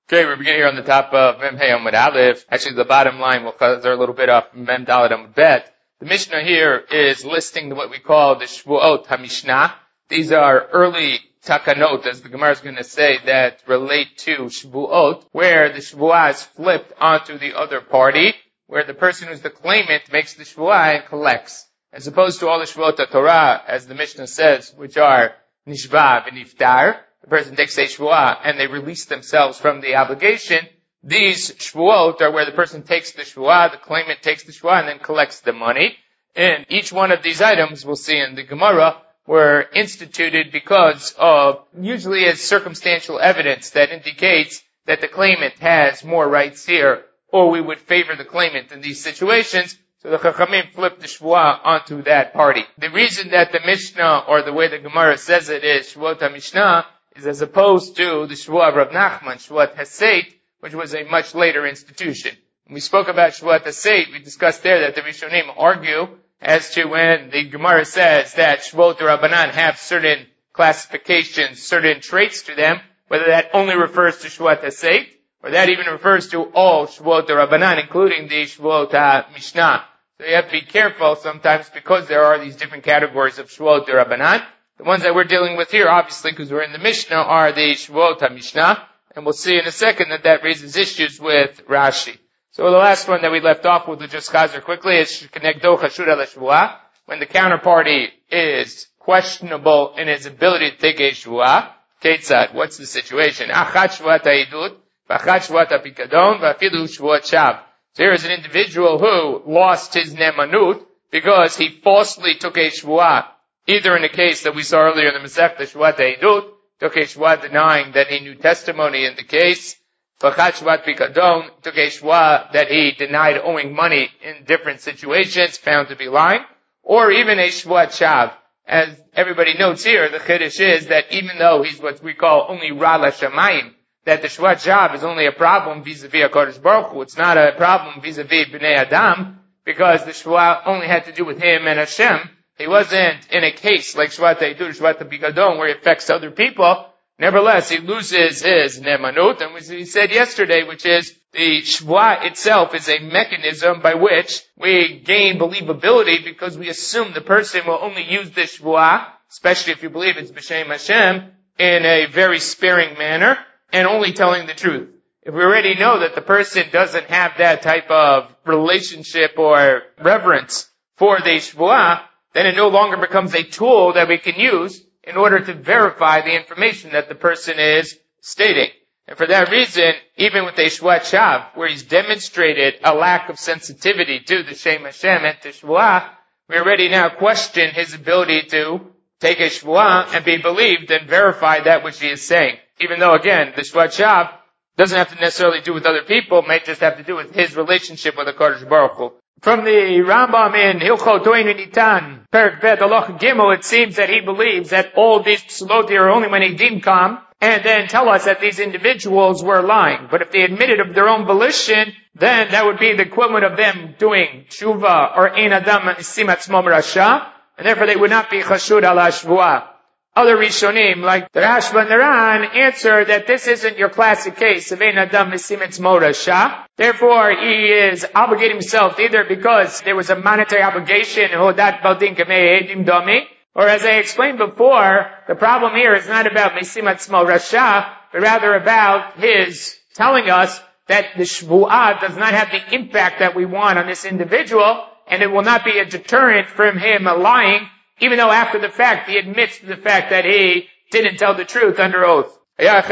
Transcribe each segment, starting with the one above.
Okay, we're beginning here on the top of Mem Hey Amud Aleph. Actually, the bottom line will cut a little bit off Mem Dalet Amud Bet. The Mishnah here is listing what we call the Shvuot HaMishnah. These are early takanot, as the Gemara is going to say, that relate to Shvuot, where the Shvuah is flipped onto the other party, where the person who's the claimant makes the Shvuah and collects. As opposed to all the Shvuot HaTorah, as the Mishnah says, which are Nishva and Niftar. The person takes a shvuah and they release themselves from the obligation. These shvuot are where the person takes the shvuah, the claimant takes the shvuah, and then collects the money. And each one of these items, we'll see in the Gemara, were instituted because of, usually as circumstantial evidence that indicates that the claimant has more rights here, or we would favor the claimant in these situations. So the Chachamim flip the shvuah onto that party. The reason that the Mishnah, or the way the Gemara says it is Shvuot HaMishnah, is as opposed to the Shvuah of Rav Nachman, Shvuat Haseit, which was a much later institution. When we spoke about Shvuat Haseit, we discussed there that the Rishonim argue as to when the Gemara says that Shvuot Rabbanan have certain classifications, certain traits to them, whether that only refers to Shvuat Haseit, or that even refers to all Shvuot Rabbanan, including the Shvuot HaMishnah. So you have to be careful sometimes because there are these different categories of Shvuot Rabbanan. The ones that we're dealing with here, obviously, because we're in the Mishnah, are the Shvuot HaMishnah, and we'll see in a second that raises issues with Rashi. So the last one that we left off with, we'll just chazer quickly, is Sheknegdo Chashud Al Shvuah, when the counterparty is questionable in his ability to take a Shvuah. Ketzad, what's the situation? Achat Shvuat HaEdut, V'achat Shvuat HaPikadon, V'afilu Shvuat Shav. So here is an individual who lost his Nemanut because he falsely took a Shvuah. Either in the case that we saw earlier in the Masechta Shvuat HaEdut, took a Shvuah denying that he knew testimony in the case. V'achat Shvuat Pikadon, took a Shvuah that he denied owing money in different situations, found to be lying. Or even a Shvuat Shav. As everybody notes here, the Chiddush is that even though he's what we call only Ra LaShamayim, that the Shvuat Shav is only a problem vis-a-vis HaKadosh Baruch Hu. It's not a problem vis-a-vis Bnei Adam, because the Shvuah only had to do with him and Hashem. He wasn't in a case like Shvuat HaEdut, Shvuat HaPikadon, where he affects other people. Nevertheless, he loses his Nemanut, and as we said yesterday, which is the Shvuah itself is a mechanism by which we gain believability because we assume the person will only use the Shvuah, especially if you believe it's B'Shem Hashem, in a very sparing manner, and only telling the truth. If we already know that the person doesn't have that type of relationship or reverence for the Shvuah, then it no longer becomes a tool that we can use in order to verify the information that the person is stating. And for that reason, even with a Shvuat Shav, where he's demonstrated a lack of sensitivity to the Shem Hashem and to Shvuah, we already now question his ability to take a Shvuah and be believed and verify that which he is saying. Even though, again, the Shvuat Shav doesn't have to necessarily do with other people, it might just have to do with his relationship with the HaKadosh Baruch Hu. From the Rambam in Hilchot Toinu Nitan, Perek Bet Halacha Gimel, it seems that he believes that all these psulot are only when Edim come, and then tell us that these individuals were lying. But if they admitted of their own volition, then that would be the equivalent of them doing tshuva or ein adam isim atzmo rasha, and therefore they would not be chashud ala shvuah. Other Rishonim, like the Rashba and the Ran, answer that this isn't your classic case of ein adam isim atzmo rasha. Therefore, he is obligating himself either because there was a monetary obligation, hodat baldin kamei edim domi, or as I explained before, the problem here is not about Mesim Atzmo Rasha, but rather about his telling us that the Shvu'ah does not have the impact that we want on this individual, and it will not be a deterrent from him lying, even though after the fact he admits to the fact that he didn't tell the truth under oath. This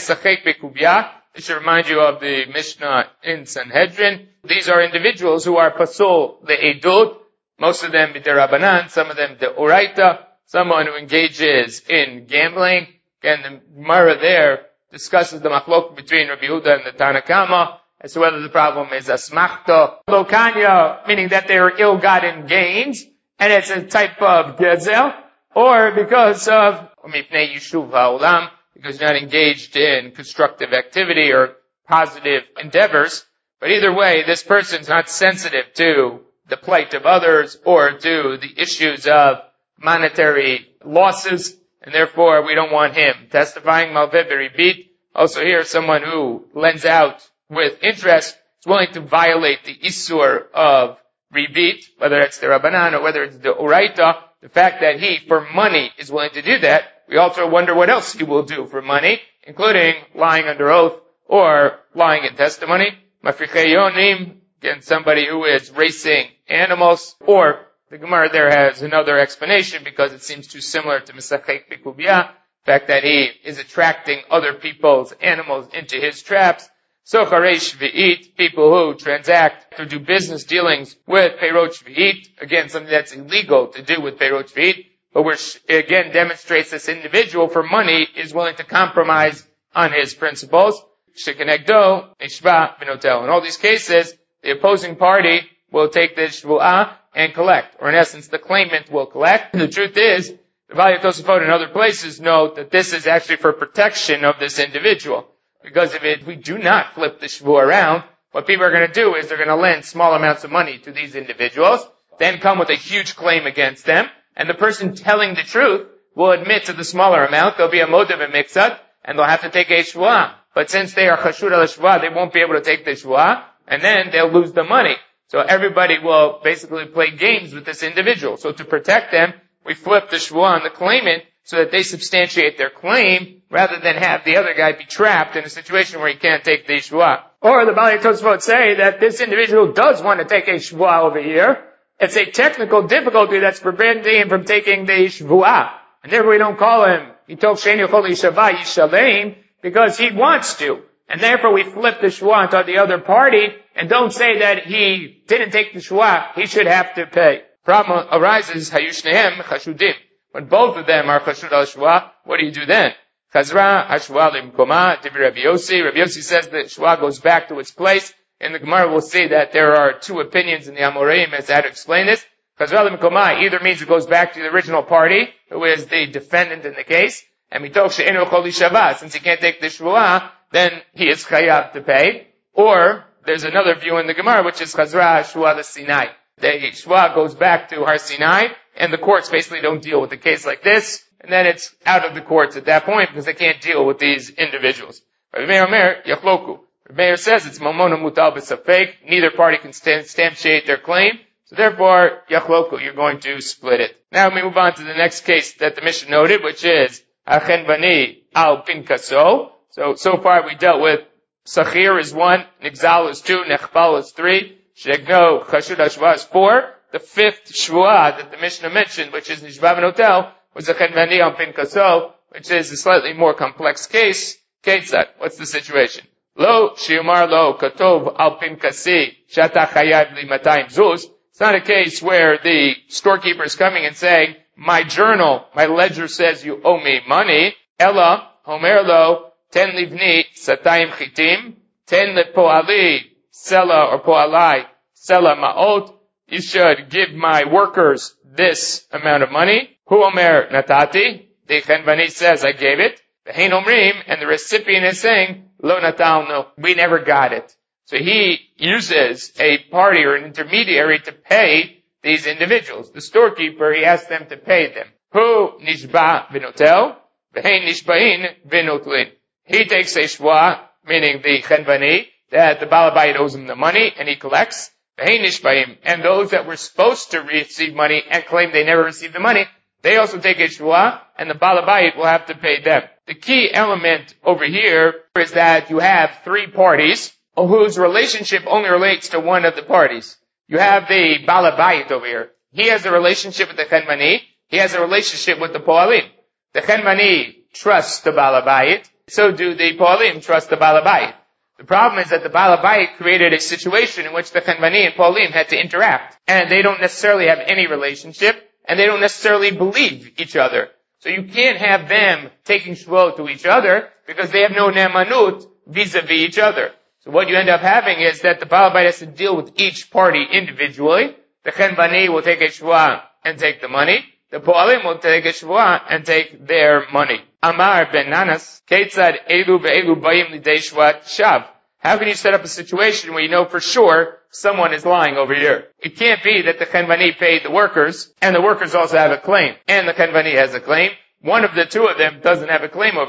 should remind you of the Mishnah in Sanhedrin. These are individuals who are pasul the Edut, most of them b'derabanan, some of them d'oraita, someone who engages in gambling. Again, the Gemara there discusses the machlok between Rabbi Yehuda and the Tanna Kama as to whether the problem is asmachta, lokanya, meaning that they are ill-gotten gains, and it's a type of gezel, or because of mipnei yishuv ha'olam, because you're not engaged in constructive activity or positive endeavors. But either way, this person's not sensitive to the plight of others or to the issues of monetary losses, and therefore we don't want him testifying malveh beribit Also here, someone who lends out with interest is willing to violate the Isur of Ribit, whether it's the Rabbanan or whether it's the Uraita. The fact that he, for money, is willing to do that, we also wonder what else he will do for money, including lying under oath or lying in testimony. Mafrichei Yonim, again, somebody who is racing animals, or the Gemara there has another explanation because it seems too similar to Mesachek Pikubiyah, the fact that he is attracting other people's animals into his traps. Socharej Shvi'it, people who transact to do business dealings with Peirot Shvi'it, again, something that's illegal to do with Peirot Shvi'it, but which again demonstrates this individual for money is willing to compromise on his principles. Shekenegdo, Ishba, Binotel. In all these cases, the opposing party will take the Shvu'ah and collect, or in essence, the claimant will collect. And the truth is, the Value Tosafot and other places note that this is actually for protection of this individual. Because if we do not flip the shvu around, what people are going to do is they're going to lend small amounts of money to these individuals, then come with a huge claim against them, and the person telling the truth will admit to the smaller amount. There'll be a motive and mixed, and they'll have to take a shvuah. But since they are chashud al shvuah, they won't be able to take the shvuah, and then they'll lose the money. So everybody will basically play games with this individual. So to protect them, we flip the shvuah on the claimant so that they substantiate their claim, rather than have the other guy be trapped in a situation where he can't take the shvuah. Or the Balei Tosfot say that this individual does want to take a shvuah over here. It's a technical difficulty that's preventing him from taking the shvuah. And therefore we don't call him Yitov Shein Yochol Yishava Yishalem, because he wants to. And therefore we flip the shvuah onto the other party, and don't say that he didn't take the shvuah, he should have to pay. Problem arises, Hayushnehem Chashudim. When both of them are chashud al shvuah, what do you do then? Chazra hashvuah limkoma, Divi Rabbi Yossi. Rabbi Yossi says that shvuah goes back to its place. In the Gemara we'll see that there are two opinions in the Amoreim as to how to explain this. Chazra limkoma either means it goes back to the original party, who is the defendant in the case, and mitoch she'enu chol yishava, since he can't take the shvuah, then he is chayav to pay. Or, there's another view in the Gemara, which is chazra hashvuah l'sinai. The shvuah goes back to Har Sinai, and the courts basically don't deal with a case like this, and then it's out of the courts at that point because they can't deal with these individuals. Rabbi Meir Omer, Yachloku. Rabbi Meir says it's Mamona Mutal B'Safek, neither party can substantiate their claim, so therefore, Yachloku, you're going to split it. Now we move on to the next case that the Mishnah noted, which is Achen Bani Al Pinkaso. So far we dealt with Sachir is 1, Nigzal is 2, Nechbal is 3, Shegno Chashud HaShvuah is 4. The fifth shvuah that the Mishnah mentioned, which is Nishba V'Notel, was a Chenvani on Pinkaso, which is a slightly more complex case. Ketzat, what's the situation? Lo Shiumar Lo Katov Al Pinkasi Shata Chayav Li 200 Zuz. It's not a case where the storekeeper is coming and saying, my journal, my ledger says you owe me money. Ella Homer Lo Ten Livni Satayim Chitim Ten Lepoali Sela or Poalai Sela Ma'ot. You should give my workers this amount of money. Hu omer natati. The Chenvani says, I gave it. The Hein omrim, and the recipient is saying, lo natalno. We never got it. So he uses a party or an intermediary to pay these individuals. The storekeeper, he asks them to pay them. Hu nishba v'notel. The Hein nishbain v'notlin. He takes a shvuah, meaning the Chenvani, that the Balabayit owes him the money, and he collects. And those that were supposed to receive money and claim they never received the money, they also take a shvuah, and the Balabayit will have to pay them. The key element over here is that you have three parties whose relationship only relates to one of the parties. You have the Balabayit over here. He has a relationship with the Chenvani. He has a relationship with the Poalim. The Chenvani trusts the Balabayit. So do the Poalim trust the Balabayit. The problem is that the Balabayit created a situation in which the Chenvani and Poalim had to interact. And they don't necessarily have any relationship, and they don't necessarily believe each other. So you can't have them taking shvuah to each other, because they have no ne'emanut vis-a-vis each other. So what you end up having is that the Balabayit has to deal with each party individually. The Chenvani will take a shvuah and take the money. The Poalim will take a shvuah and take their money. Amar ben Nanas, Ketzad elu ve'elu bayim lidei shvuat shav. How can you set up a situation where you know for sure someone is lying over here? It can't be that the Chenvani paid the workers, and the workers also have a claim, and the Chenvani has a claim. One of the two of them doesn't have a claim over here.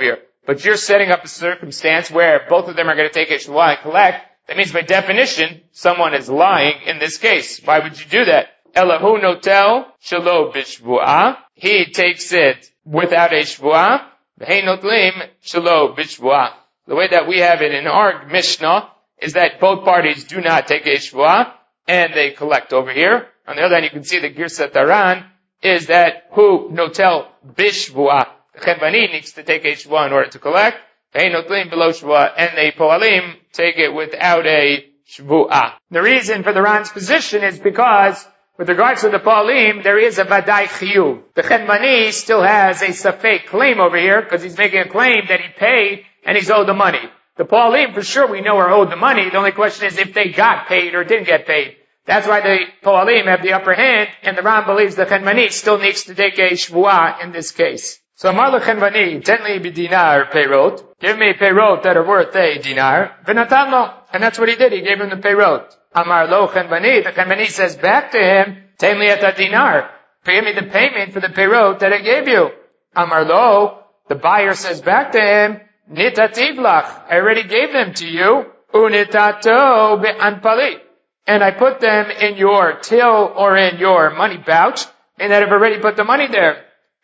but you're setting up a circumstance where both of them are going to take a shvuah and collect. That means by definition, someone is lying in this case. Why would you do that? Elahu notel shelo b'shvuah. He takes it without a shvuah. V'hei notlim shelo b'shvuah. The way that we have it in our Mishnah is that both parties do not take a shvuah and they collect over here. On the other hand, you can see the Girsat Aran is that who notel b'shvuah. The Chenvani needs to take a shvuah in order to collect. V'hei notlim below shvuah. And the Poalim take it without a shvuah. The reason for the Ran's position is because with regards to the Poalim, there is a Vadai Chiyuv. The Chenvani still has a Safek claim over here because he's making a claim that he paid and he's owed the money. The Poalim, for sure, we know are owed the money. The only question is if they got paid or didn't get paid. That's why the Poalim have the upper hand, and the Ram believes the Chenvani still needs to take a Shvuah in this case. So Amar le Chenvani, tenli b'dinar peirot. Give me peirot that are worth a dinar. V'natan lo. And that's what he did. He gave him the peirot. Amar lo Chenvani. The Chenvani says back to him, tenli et a dinar. Pay me the payment for the peirot that I gave you. Amar lo. The buyer says back to him, nitativ lach. I already gave them to you. Unitato be'anpali. And I put them in your till or in your money pouch, and that I've already put the money there.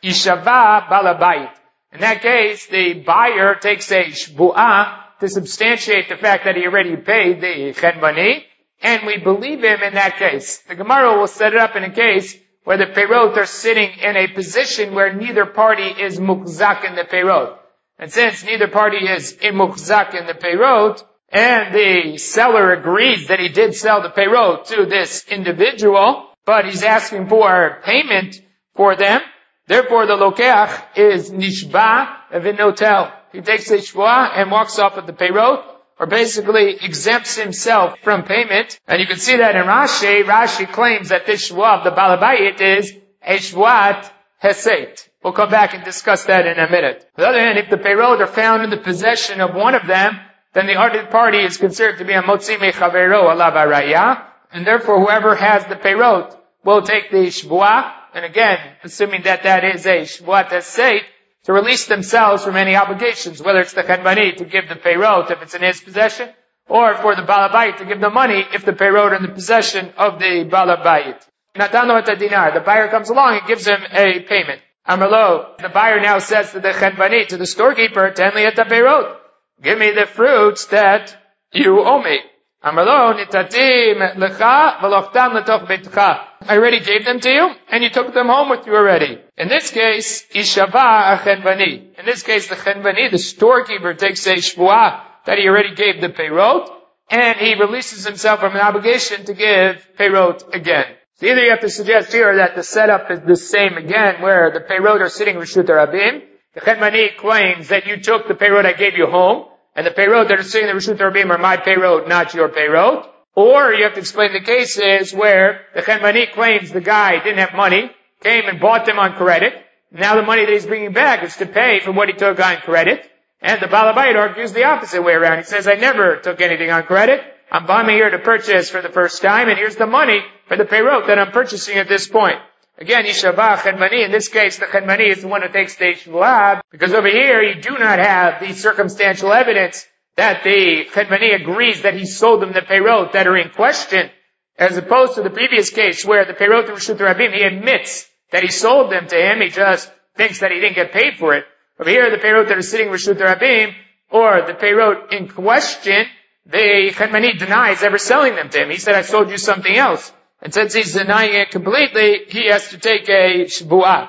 Ishava balabayit. In that case, the buyer takes a shvuah to substantiate the fact that he already paid the chenvani, and we believe him in that case. The Gemara will set it up in a case where the peirot are sitting in a position where neither party is muchzak in the peirot. And since neither party is muchzak in the peirot, and the seller agrees that he did sell the peirot to this individual, but he's asking for payment for them, therefore the lokeach is nishba v'notel. He takes a shvuah and walks off with the peirot, or basically exempts himself from payment. And you can see that in Rashi. Rashi claims that this shvuah of the balabayit is a shvuat hesed. We'll come back and discuss that in a minute. On the other hand, if the peirot are found in the possession of one of them, then the other party is considered to be a motzi mechavero alav haraya, and therefore whoever has the peirot will take the shvuah, and again, assuming that that is a shvuat hesed, to release themselves from any obligations, whether it's the chenvani to give the peirot if it's in his possession, or for the balabayit to give the money if the peirot are in the possession of the balabayit. Natano et dinar. The buyer comes along and gives him a payment. Amrlo. The buyer now says to the chenvani, to the storekeeper, tenli et peirot. Give me the fruits that you owe me. Amrlo nitatim lecha v'lochtam letoch beitcha. I already gave them to you, and you took them home with you already. In this case, ishava chenvani. In this case, the chenvani, the storekeeper, takes a shvuah that he already gave the peirot, and he releases himself from an obligation to give peirot again. So either you have to suggest here that the setup is the same again, where the peirot are sitting Reshut Rabim. The chenvani claims that you took the peirot I gave you home, and the peirot that are sitting in the Reshut Rabim are my peirot, not your peirot. Or you have to explain the cases where the chenvani claims the guy didn't have money, came and bought them on credit. Now the money that he's bringing back is to pay for what he took on credit. And the balabayit argues the opposite way around. He says, I never took anything on credit. I'm coming here to purchase for the first time, and here's the money for the peirot that I'm purchasing at this point. Again, Yishavah Chenvani, in this case, the Chenvani is the one who takes the Shvuah, because over here you do not have the circumstantial evidence that the Chenvani agrees that he sold them the peirot that are in question, as opposed to the previous case where the peirot of Reshut Rabim, he admits that he sold them to him, he just thinks that he didn't get paid for it. Over here, the peirot that are sitting in Reshut Rabim, or the peirot in question, the Chenvani denies ever selling them to him. He said, I sold you something else. And since he's denying it completely, he has to take a shvuah.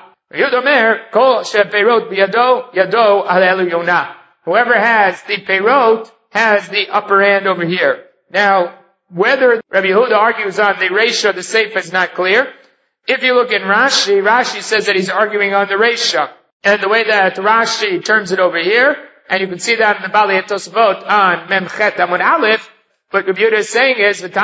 Whoever has the peirot has the upper hand over here. Now, whether Rabbi Yehuda argues on the reisha, the seifa is not clear. If you look in Rashi, Rashi says that he's arguing on the reisha. And the way that Rashi turns it over here, and you can see that in the Bali Tosafot on Memchet Amud Aleph, what Rabbi Yehuda is saying is, that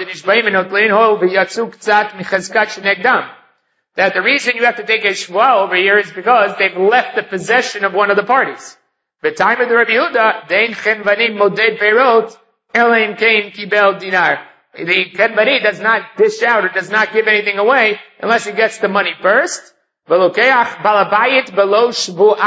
the reason you have to take a shvuah over here is because they've left the possession of one of the parties. The time of the Rabbi Yehuda, dein chenvanim moded peirot, elain kein kibel dinar. The chenvani does not dish out or does not give anything away unless he gets the money first. Velokeach balabayit below shvuah.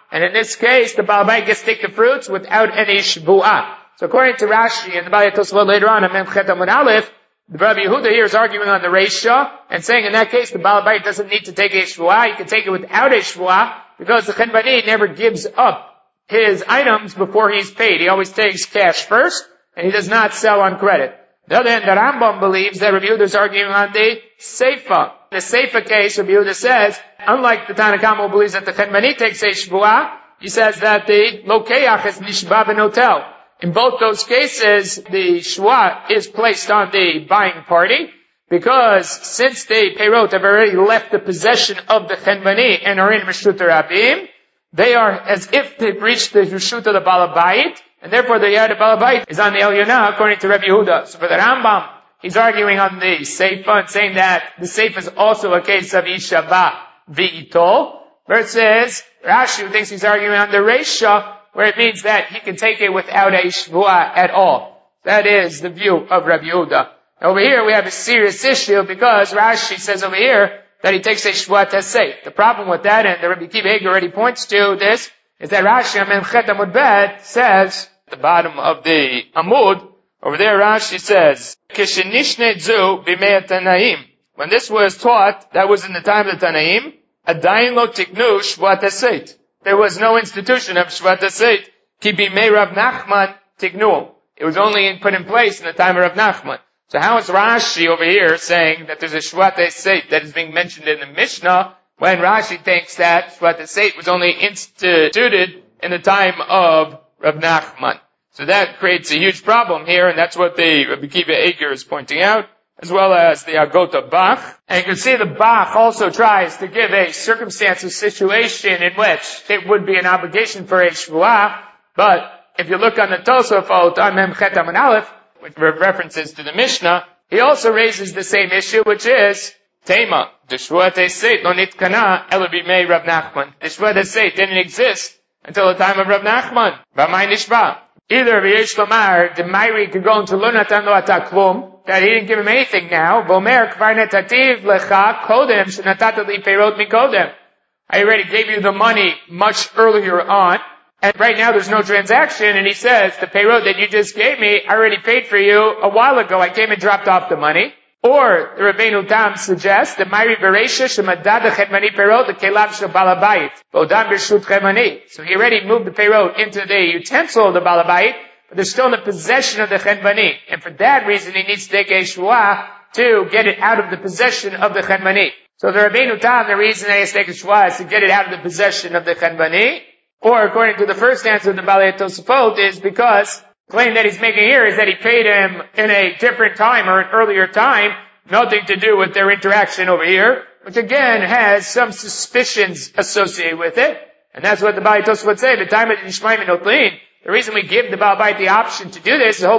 and in this case, the Baal Bayit gets to take the fruits without any shvuah. So according to Rashi and the Balei Tosafot later on Mem Chet Amud Aleph, the Rabbi Yehuda here is arguing on the Reisha and saying in that case the Baal Bayit doesn't need to take a shvuah, he can take it without a shvuah because the Chen Bani never gives up his items before he's paid. He always takes cash first and he does not sell on credit. The other hand, the Rambam believes that Rabbi Yehuda is arguing on the Seifa. In the Seifa case, Rabbi Yehuda says, unlike the Tanna Kamma who believes that the Chen Bani takes a shvuah, he says that the Lokeach is nishba benotel. In both those cases, the shvuah is placed on the buying party, because since the Peirot have already left the possession of the Chen Bani and are in Reshut Rabim, they are as if they've reached the Reshut of the Baal Bayit, and therefore the Yad Baal Bayit is on the Elyonah according to Rabbi Yehuda. So for the Rambam, he's arguing on the Seifa and saying that the Seifa is also a case of Ishaba V'itol, versus Rashi who thinks he's arguing on the Reisha, where it means that he can take it without a shvuah at all. That is the view of Rabbi Yehuda. Over here we have a serious issue because Rashi says over here that he takes a shvuah tasei. The problem with that, and the Rabbi Kiva Eger already points to this, is that Rashi on Memchet Amud Bet says, at the bottom of the Amud, over there Rashi says, Kishenishne zu b'mei Tanaim. When this was taught, that was in the time of the Tanaim, Adayin lo tiknu shvuah tasei. There was no institution of shvuah tasei. Ki b'mei Rav Nachman tiknu. It was only put in place in the time of Rav Nachman. So how is Rashi over here saying that there's a shvuah tasei that is being mentioned in the Mishnah, when Rashi thinks that shvuah tasei was only instituted in the time of Rav Nachman? So that creates a huge problem here, and that's what the Rabbi Kiva Eger is pointing out, as well as the Agota Bach. And you can see the Bach also tries to give a circumstance or situation in which it would be an obligation for a shvuah, but if you look on the Tosafot, on Mem Chet Amud Aleph, which references to the Mishnah, he also raises the same issue, which is Tema, the shvuah tasei lo nitkana elo b'mei Rav Nachman. The shvuah tasei didn't exist until the time of Rav Nachman. B'may nishba. Either v'yesh lomar, the Mairi could go into lo natan lo ata klum, that he didn't give him anything now. V'omer kvar netativ lecha kodem shenatata li peirot mikodem. I already gave you the money much earlier on, and right now there's no transaction, and he says, the peirot that you just gave me, I already paid for you a while ago. I came and dropped off the money. Or, the Rabbeinu Tam suggests, the Mairi Bereisha shemadad the chetmani peirot, the kelav shel balabayit, v'odam b'shut chetmani. So he already moved the peirot into the utensil of the balabayit, but they're still in the possession of the chetmani. And for that reason, he needs to take a shvuah to get it out of the possession of the chetmani. So the Rabbeinu Tam, the reason they has to take a shvuah is to get it out of the possession of the chetmani. Or, according to the first answer of the Balei Tosafot, is because the claim that he's making here is that he paid him in a different time or an earlier time, nothing to do with their interaction over here, which again has some suspicions associated with it. And that's what the Balei Tosafot say, the time of the Nishmai Minotlin. The reason we give the Baal Bayit the option to do this is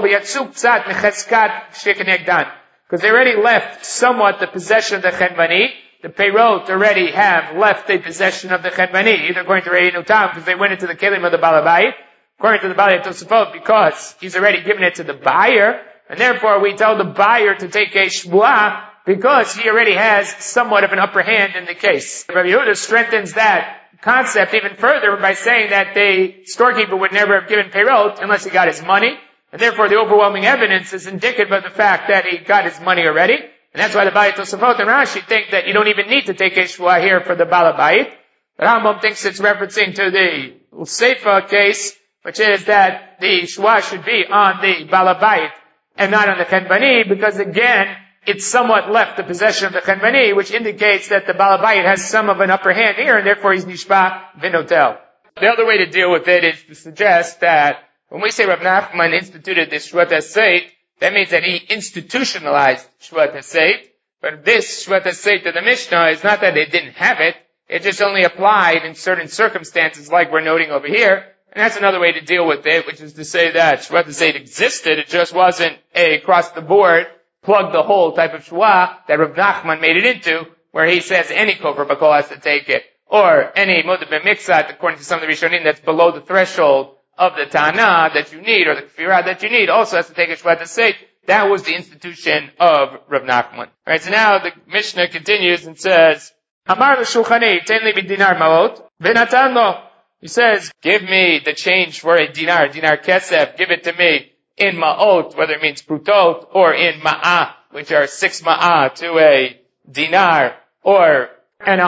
because they already left somewhat the possession of the Chenbani. The Peirot already have left the possession of the Chenbani, either according to Rabbeinu Tam, because they went into the Kelim of the Baal Bayit, according to the Balei Tosafot, because he's already given it to the buyer, and therefore we tell the buyer to take a shvuah, because he already has somewhat of an upper hand in the case. Rabbi Yehuda strengthens that concept even further by saying that the storekeeper would never have given Peirot unless he got his money, and therefore the overwhelming evidence is indicative of the fact that he got his money already. And that's why the Balei Tosafot and Rashi think that you don't even need to take a shvuah here for the Baal Bayit. The Rambam thinks it's referencing to the Seifa case, which is that the shvuah should be on the Baal Bayit and not on the Chenbani, because again, it's somewhat left the possession of the Chenbani, which indicates that the Baal Bayit has some of an upper hand here, and therefore he's nishba v'notel. The other way to deal with it is to suggest that when we say Rav Nachman instituted this shvuah tasei, that means that he institutionalized shvuah tasei. But this shvuah tasei to the Mishnah is not that they didn't have it, it just only applied in certain circumstances like we're noting over here. And that's another way to deal with it, which is to say that shvuah tasei existed, it just wasn't a across the board, plug the hole type of shvuah that Rav Nachman made it into, where he says any kofar bakol has to take it. Or any modeh b'mikzat, according to some of the Rishonim, that's below the threshold of the Tana that you need, or the Kfirah that you need, also has to take a shvuah tasei. That was the institution of Rav Nachman. Alright, so now the Mishnah continues and says, Amar l'shulchani, ten li b'dinar ma'ot, v'natan lo. He says, give me the change for a dinar kesef, give it to me in ma'ot, whether it means prutot, or in ma'ah, which are 6 ma'ah to a dinar, or and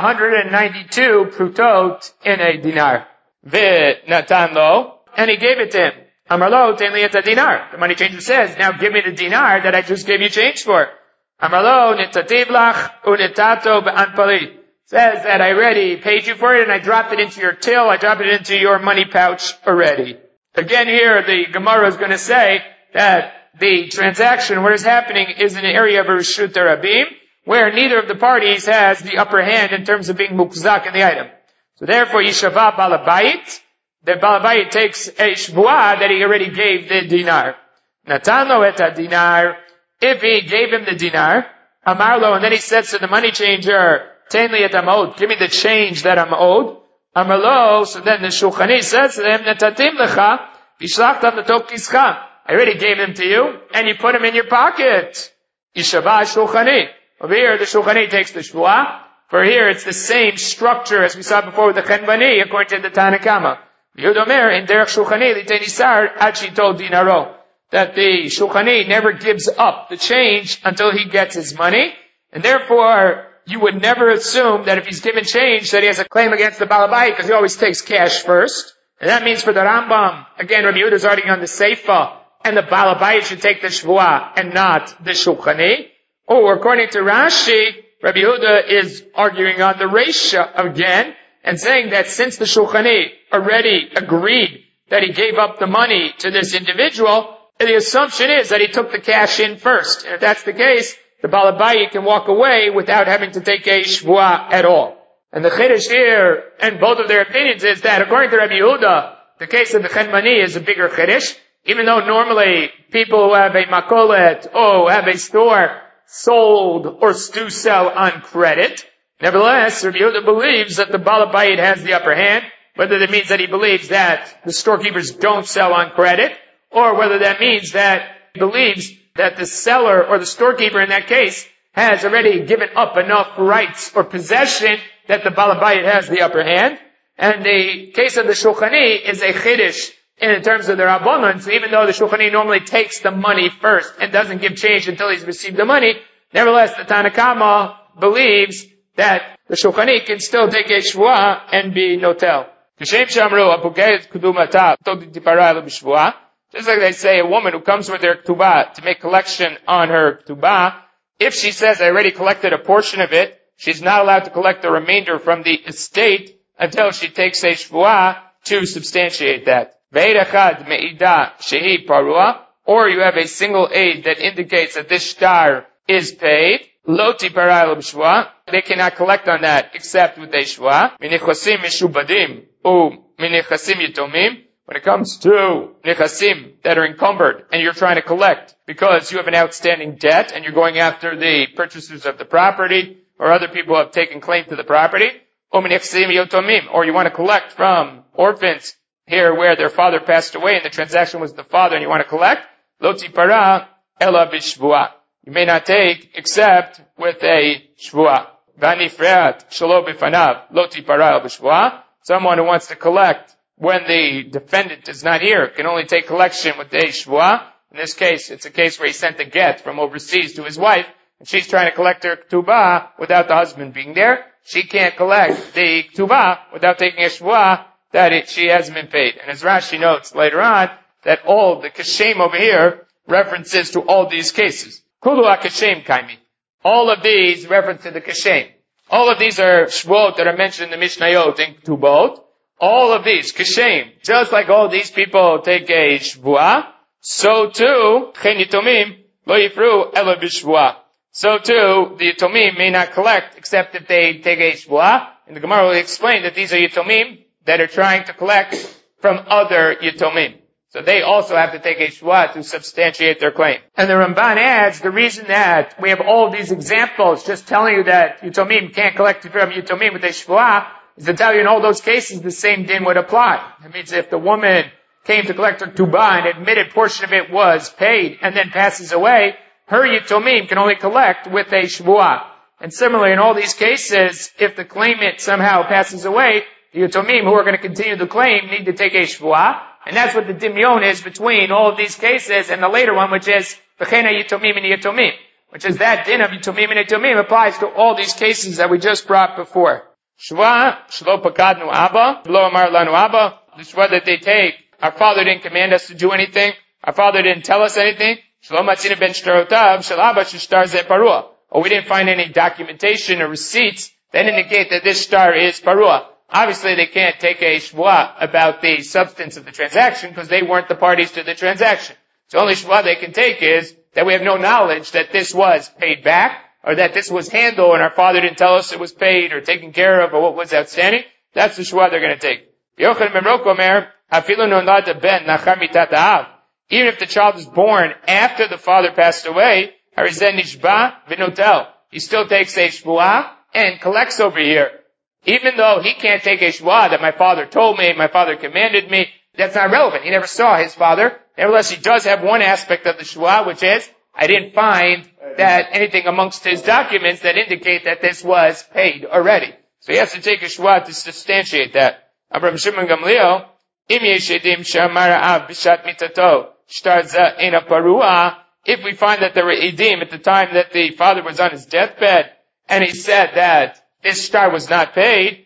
192 prutot in a dinar. Natan lo, and he gave it to him. Amar lo, ten li et dinar. The money changer says, now give me the dinar that I just gave you change for. Amar lo, nitativ lach, unitato be'anpali. Says that I already paid you for it and I dropped it into your till, I dropped it into your money pouch already. Again here, the Gemara is going to say that the transaction, what is happening is in an area of Reshut Rabim, where neither of the parties has the upper hand in terms of being mukzak in the item. So therefore, Yishava Balabayit, the Balabayit takes a shvuah that he already gave the dinar. Natano et dinar, if he gave him the dinar, Amarlo, and then he says to the money changer, Ten li et amod, give me the change that I'm owed. Amarlo, so then the Shulchani says to them, Netatim lecha, bishlachtam letok kischa. I already gave them to you, and you put them in your pocket. Yishava Shulchani. Over here, the Shulchani takes the shvuah. For here, it's the same structure as we saw before with the Chenbani, according to the Tanakama. Yudomer, in Derech Shulchani, Litenisar, Achito Dinaro. That the Shulchani never gives up the change until he gets his money, and therefore, you would never assume that if he's given change that he has a claim against the Balabayit, because he always takes cash first. And that means for the Rambam, again, Rabbi Yehuda is arguing on the Seifa, and the Balabayit should take the Shvuah and not the Shulchani. Or according to Rashi, Rabbi Yehuda is arguing on the Reisha again, and saying that since the Shulchani already agreed that he gave up the money to this individual, the assumption is that he took the cash in first. And if that's the case, the Balabayit can walk away without having to take a shvuah at all. And the Chiddush here, and both of their opinions, is that according to Rabbi Yehuda, the case of the Chenmani is a bigger Chiddush, even though normally people who have a makolet or have a store sold or do sell on credit. Nevertheless, Rabbi Yehuda believes that the Balabayit has the upper hand, whether that means that he believes that the storekeepers don't sell on credit, or whether that means that he believes that the seller or the storekeeper in that case has already given up enough rights or possession that the Balabayit has the upper hand. And the case of the Shulchani is a chiddush in terms of the Rabbanon. So even though the Shulchani normally takes the money first and doesn't give change until he's received the money, nevertheless the Tanakama believes that the Shulchani can still take a shvuah and be notel. Just like they say, a woman who comes with her ktubah to make collection on her ktubah, if she says, I already collected a portion of it, she's not allowed to collect the remainder from the estate until she takes a shvuah to substantiate that. Or you have a single aid that indicates that this shtar is paid. They cannot collect on that except with a shvuah. When it comes to nechasim that are encumbered and you're trying to collect because you have an outstanding debt and you're going after the purchasers of the property or other people who have taken claim to the property, or you want to collect from orphans here where their father passed away and the transaction was the father and you want to collect, lo tipara ela b'shvuah. You may not take except with a shvuah. V'anifreat shelo b'fanav lo tipara ela b'shvuah. Someone who wants to collect when the defendant is not here, can only take collection with the shvuah. In this case, it's a case where he sent a get from overseas to his wife, and she's trying to collect her ktubah without the husband being there. She can't collect the ktubah without taking a shvuah that she hasn't been paid. And as Rashi notes later on, that all the kashem over here references to all these cases. Kulu ha-kashem kaimi. All of these reference to the kashem. All of these are shvuot that are mentioned in the Mishnayot in Ktubot. All of these, kashem, just like all these people take a shvuah, so too, chen yitomim lo yifru ela b'shvuah. So too, the yitomim may not collect except if they take a shvuah. And the Gemara will explain that these are yitomim that are trying to collect from other yitomim. So they also have to take a shvuah to substantiate their claim. And the Ramban adds, the reason that we have all these examples just telling you that yitomim can't collect from yitomim with a shvuah, is to tell you in all those cases the same din would apply. That means if the woman came to collect her ktubah and admitted portion of it was paid and then passes away, her yitomim can only collect with a shvuah. And similarly, in all these cases, if the claimant somehow passes away, the Yatomim who are going to continue the claim need to take a Shvuah. And that's what the Dimyon is between all of these cases and the later one, which is B'chena Yatomim and Yatomim, which is that din of Yatomim and Yatomim applies to all these cases that we just brought before. Shvuah, Shlo Pakadnu Abba, Lo Amar Lanu Abba, the Shvuah that they take, our father didn't command us to do anything, our father didn't tell us anything, Shlo Matzina Ben Shtarotav, Shel Abba Shtar Ze Parua, or we didn't find any documentation or receipts that indicate that this star is Parua. Obviously, they can't take a shvuah about the substance of the transaction because they weren't the parties to the transaction. So the only shvuah they can take is that we have no knowledge that this was paid back or that this was handled and our father didn't tell us it was paid or taken care of or what was outstanding. That's the shvuah they're going to take. Even if the child is born after the father passed away, he still takes a shvuah and collects over here. Even though he can't take a shvuah that my father told me, my father commanded me, that's not relevant. He never saw his father. Nevertheless, he does have one aspect of the shvuah, which is, I didn't find that anything amongst his documents that indicate that this was paid already. So he has to take a shvuah to substantiate that. Rabbi Shimon Gamliel, Im yesh edim she'amar ha'av b'shat mitato shtar zeh eina parua, if we find that there were edim at the time that the father was on his deathbed, and he said that this star was not paid,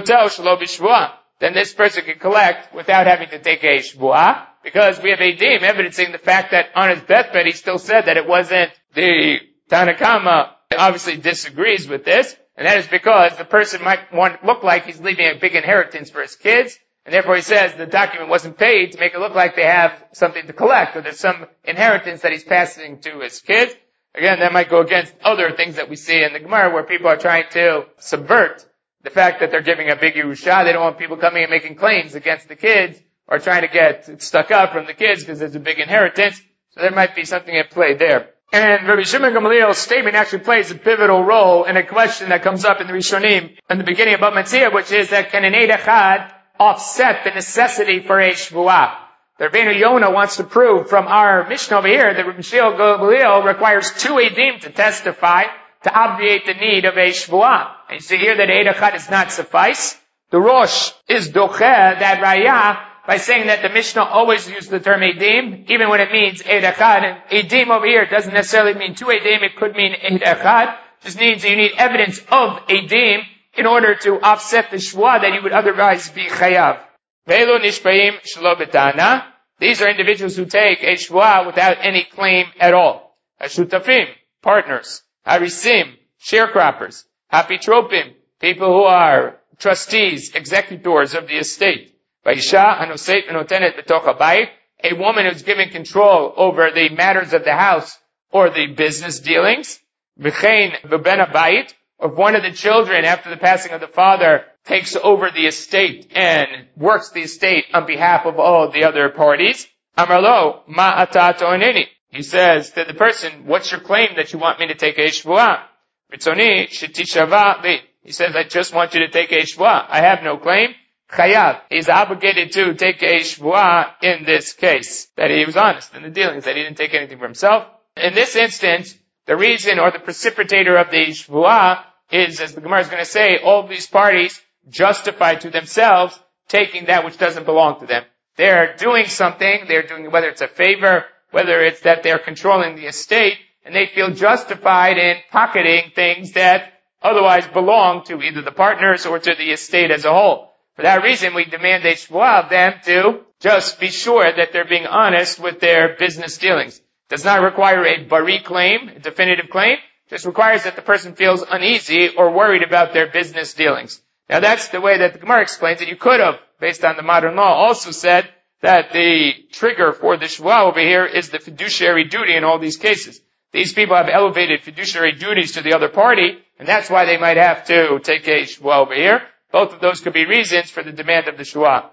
then this person can collect without having to take a shvuah, because we have edim evidencing the fact that on his deathbed he still said that it wasn't. The Tanakama obviously disagrees with this, and that is because the person might look like he's leaving a big inheritance for his kids, and therefore he says the document wasn't paid to make it look like they have something to collect, or there's some inheritance that he's passing to his kids. Again, that might go against other things that we see in the Gemara where people are trying to subvert the fact that they're giving a big Yerusha. They don't want people coming and making claims against the kids or trying to get stuck up from the kids because there's a big inheritance. So there might be something at play there. And Rabbi Shimon Gamliel's statement actually plays a pivotal role in a question that comes up in the Rishonim in the beginning of Bava Metzia, which is that can an Eid Echad offset the necessity for a Shvuah? The Rabbeinu Yonah wants to prove from our Mishnah over here that Rabbi Shimon Gamliel requires two Eidim to testify to obviate the need of a Shvuah. And you see here that Eid Echad does not suffice. The Rosh is docheh that Raya by saying that the Mishnah always uses the term Eidim, even when it means Eid Echad. And Eidim over here doesn't necessarily mean two Eidim, it could mean Eid Echad. It just means that you need evidence of Eidim in order to offset the Shvuah that you would otherwise be Chayav. Ve'elo nishpaim shelo b'tana. These are individuals who take a shvuah without any claim at all. Hashutafim, partners. Harisim, sharecroppers. Hapitropim, people who are trustees, executors of the estate. Vayisha hanoseit v'notenet b'toch habayit, a woman who's given control over the matters of the house or the business dealings. V'chein v'ben habayit, if one of the children after the passing of the father takes over the estate and works the estate on behalf of all the other parties. Amarlo, ma ata to'aneni. He says to the person, what's your claim that you want me to take a shvuah? Ritzoni shetishava li. He says, I just want you to take a shvuah. I have no claim. Chayav. He's obligated to take a shvuah in this case. That he was honest in the dealings, that he didn't take anything for himself. In this instance, the reason or the precipitator of the shvuah is, as the Gemara is going to say, all of these parties justify to themselves taking that which doesn't belong to them. They're doing something, they're doing, whether it's a favor, whether it's that they're controlling the estate, and they feel justified in pocketing things that otherwise belong to either the partners or to the estate as a whole. For that reason, we demand a shvuah of them to just be sure that they're being honest with their business dealings. It does not require a bari claim, a definitive claim. Just requires that the person feels uneasy or worried about their business dealings. Now that's the way that the Gemara explains it. You could have, based on the modern law, also said that the trigger for the shvuah over here is the fiduciary duty in all these cases. These people have elevated fiduciary duties to the other party, and that's why they might have to take a shvuah over here. Both of those could be reasons for the demand of the shvuah.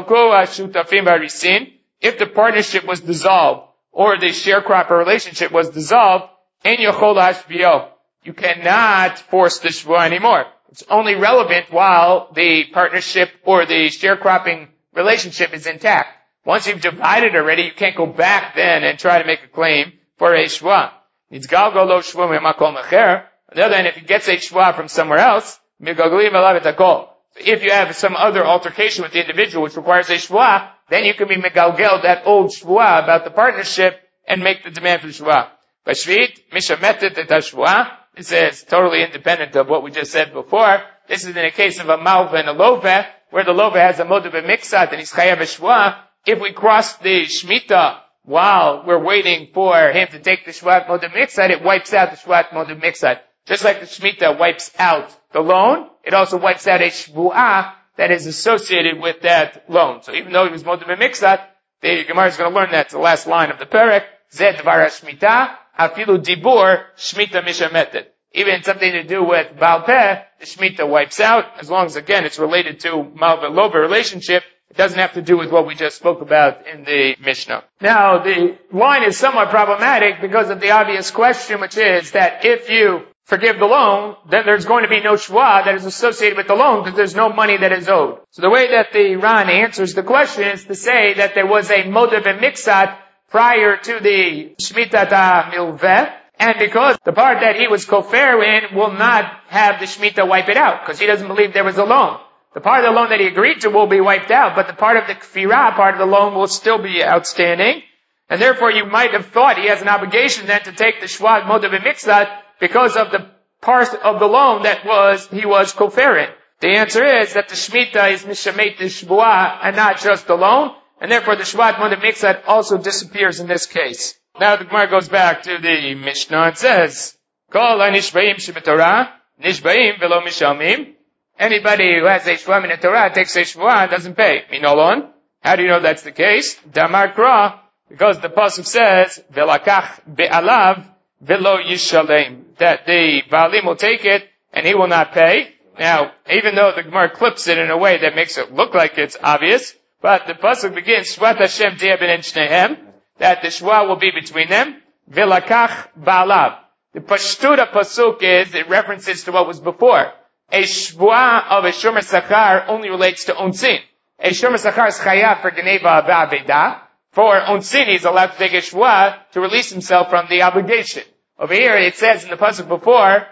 If the partnership was dissolved, or the sharecropper relationship was dissolved, you cannot force the shvuah anymore. It's only relevant while the partnership or the sharecropping relationship is intact. Once you've divided already, you can't go back then and try to make a claim for a shvuah. On the other hand, if he gets a shvuah from somewhere else, If you have some other altercation with the individual which requires a shvuah, then you can be megalgel that old shvuah about the partnership and make the demand for the shvuah. But Shvit, mishametet et shvuah, this is totally independent of what we just said before. This is in a case of a malva and a lova, where the lova has a modav mixat and he's chayav shvuah. If we cross the shmita while we're waiting for him to take the shvuat modav mixat, it wipes out the shvuat modav mixat. Just like the shmita wipes out the loan, it also wipes out a shvuah that is associated with that loan. So even though he was modav mixat, the Gemara is going to learn that's the last line of the perek. Zed dvar shmita, hafilu dibur, shmita mishametet. Even something to do with Baal Peh, the shmita wipes out, as long as again it's related to Malva Lova relationship. It doesn't have to do with what we just spoke about in the Mishnah. Now, the line is somewhat problematic because of the obvious question, which is that if you forgive the loan, then there's going to be no shvuah that is associated with the loan because there's no money that is owed. So the way that the Ran answers the question is to say that there was a modav and mixat prior to the Shmitat HaMilveh, and because the part that he was kofer in will not have the Shemitah wipe it out, because he doesn't believe there was a loan. The part of the loan that he agreed to will be wiped out, but the part of the kfirah, part of the loan, will still be outstanding. And therefore you might have thought he has an obligation then to take the shvat modav mixat because of the part of the loan that he was kofer in. The answer is that the Shemitah is mishamet the shvuah and not just the loan, and therefore the shvat modav mixat also disappears in this case. Now the Gemara goes back to the Mishnah and says, Kol ha-nishbaim shebetorah, nishbaim velo mishalmim. Anybody who has a shvuah min Torah takes a shvuah and doesn't pay. Minolon. How do you know that's the case? Damar kra, because the pasuk says, Velakach be'alav velo yishalem, that the Baalim will take it and he will not pay. Now, even though the Gemara clips it in a way that makes it look like it's obvious, but the pasuk begins, Shvat Hashem tiyeh ben shnehem, that the shvuah will be between them. Velakach ba'alav. The pashtuta pasuk is, it references to what was before. A shvuah of a shomer sachar only relates to onsin. A shomer sachar is chayav for geneva v'aveda. For onsin, he's allowed to take a shvuah to release himself from the obligation. Over here, it says in the pasuk before,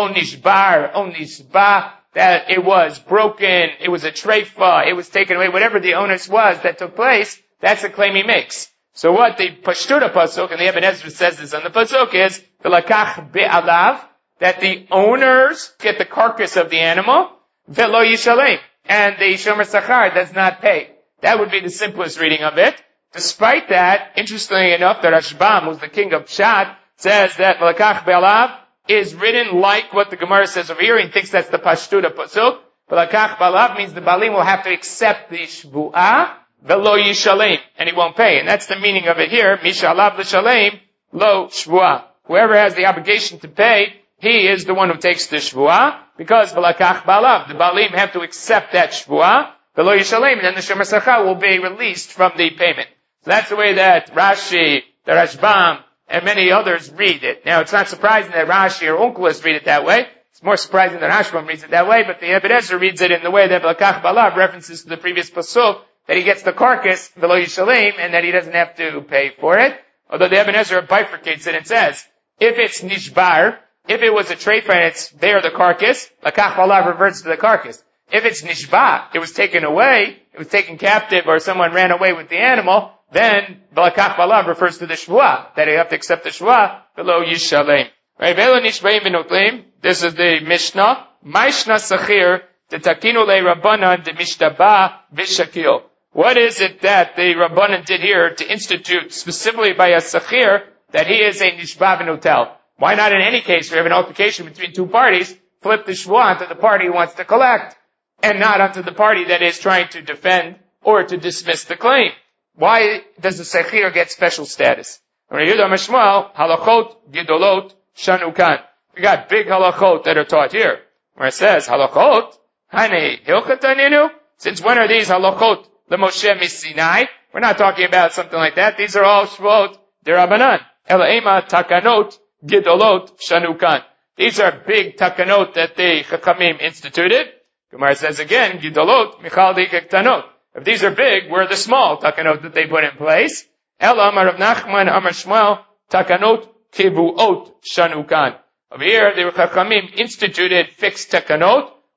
onishba, that it was broken, it was a treifa, it was taken away, whatever the onus was that took place, that's the claim he makes. So what the pashtuta pasuk, and the Ibn Ezra says this on the pasuk, is v'lakach be'alav, that the owners get the carcass of the animal, velo yishalem, and the shomer sachar does not pay. That would be the simplest reading of it. Despite that, interestingly enough, the Rashbam, who's the king of Pshat, says that v'lakach be'alav is written like what the Gemara says over here. He thinks that's the pashtuta pasuk. V'lakach be'alav means the Baalim will have to accept the shvuah, velo yishalem, and he won't pay. And that's the meaning of it here. Mishalav l'shalem, lo shvuah. Whoever has the obligation to pay, he is the one who takes the shvuah, because v'lakach ba'alav, the Baalim have to accept that shvuah, velo yishalem, and then the shomer sachar will be released from the payment. So that's the way that Rashi, the Rashbam, and many others read it. Now, it's not surprising that Rashi or Onkelos read it that way. It's more surprising that Rashbam reads it that way, but the Ibn Ezra reads it in the way that v'lakach ba'alav references to the previous pasuk, that he gets the carcass, velo yishalem, and that he doesn't have to pay for it. Although the Ibn Ezra bifurcates it and says, if it's nishbar, if it was a treifa and it's there, the carcass, lakach ba'alav reverts to the carcass. If it's nishba, it was taken away, it was taken captive, or someone ran away with the animal, then lakach ba'alav refers to the shvuah, that you have to accept the shvuah, velo yishalem. Right? Velo nishbaim v'notlim. This is the Mishnah. Maishna sachir, the takinu le rabbanan de mishtaba v'shakil. What is it that the rabbanan did here to institute specifically by a sachir that he is a nishba v'notel? Why not in any case, we have an altercation between two parties, flip the shvuah onto the party who wants to collect, and not onto the party that is trying to defend or to dismiss the claim? Why does the sechir get special status? Halachot gidolot shanukan. We got big halachot that are taught here, where it says, halachot, hane hilchataninu. Since when are these halachot l'Moshe misinai? We're not talking about something like that. These are all shvot derabanan. Elaima takanot gidolot shanukan. These are big takanot that the Chachamim instituted. Gemara says again, gidolot michal dikektanot. If these are big, where are the small takanot that they put in place? Ela Amar Rav Nachman Amar Shmuel takanot kivuot shanukan. Over here, the Chachamim instituted fixed takanot,